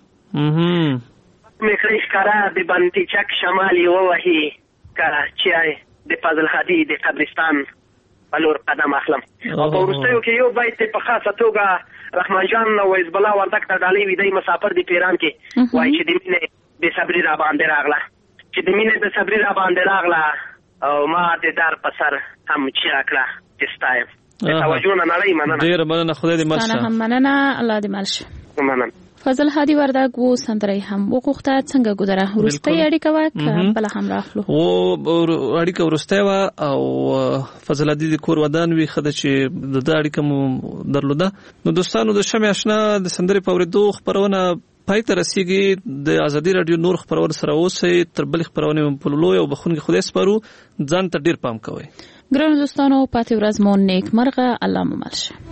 مخ مې کړی ښکاره د بندي چک شمال یې ووهي، که چې د فضل حدي د قبرستان په لور قدم اخلم. او په وروستیو کې یو بیت په خاصه توګه رحمان جان او حزب الله وردګ ته ډالۍ وي. دی مسافر د پیران کې وایي چې د مینې بې صبري را باندې راغله، چې د مینې بې صبري را باندې راغله او ما د دار په سر هم چیغه کړه چې ستایم. توجه نه نړۍ مننه. ډېره مننه. خدای دې مل شه. هم مننه. الله دې مل شه. مننه. فضل هادي وردګ وو سندره هم وغوښته. څنګه ګذره وروستۍ اړیکه وه که بله هم راخلو؟ و اړیکه وروستۍ وه او فضل هادي د کور ودان وي ښه ده چې د ده اړیکه مو درلوده. نو دوستانو د شمع اشنا د سندرې په اورېدو خپرونه پای ته رسیږي. د ازادي راډیو نور خپرونه سره اوسئ. تر بلې خپرونې مو په لوی او بخښونکي خدای سپارو. ځان ته ډېر پام کوئ. ګرانو دوستانو پاتې ورځ مو نیکمرغه. الله مو مل شه.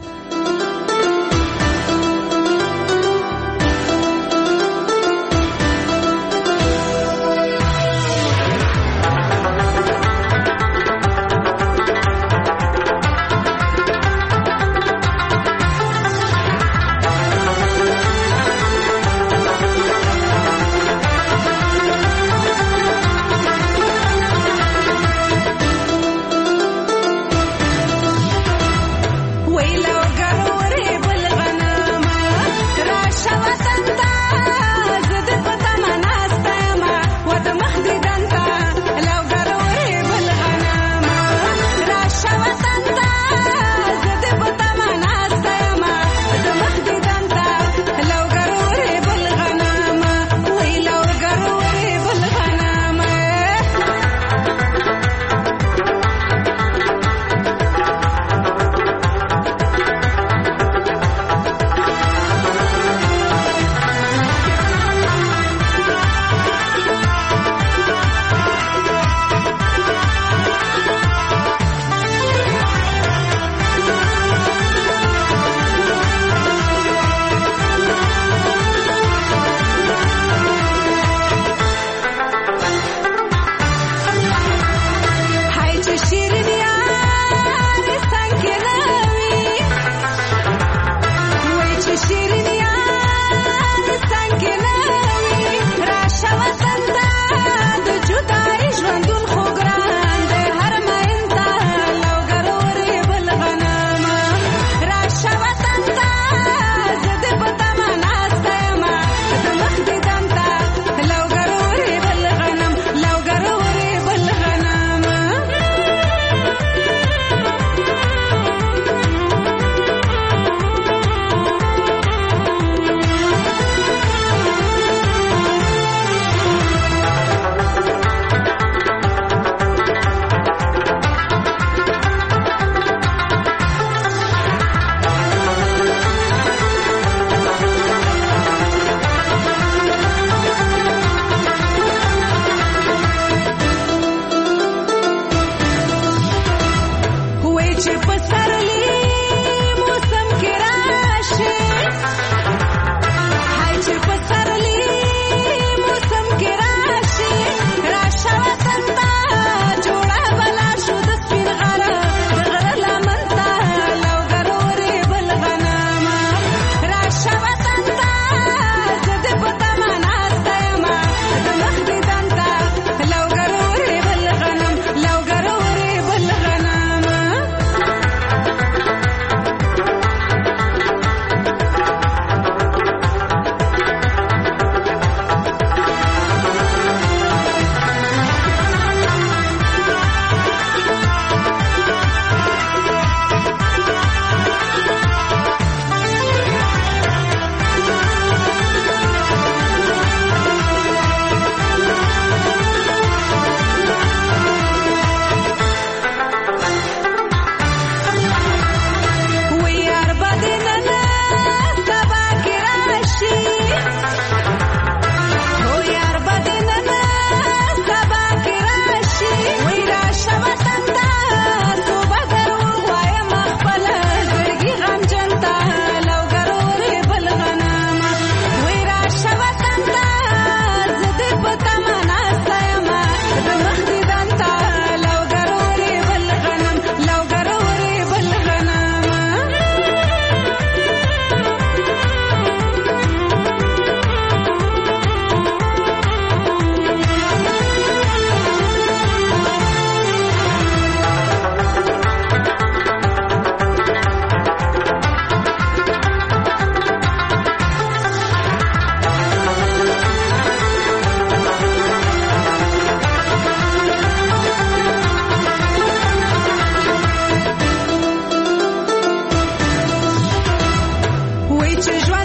چې ژوند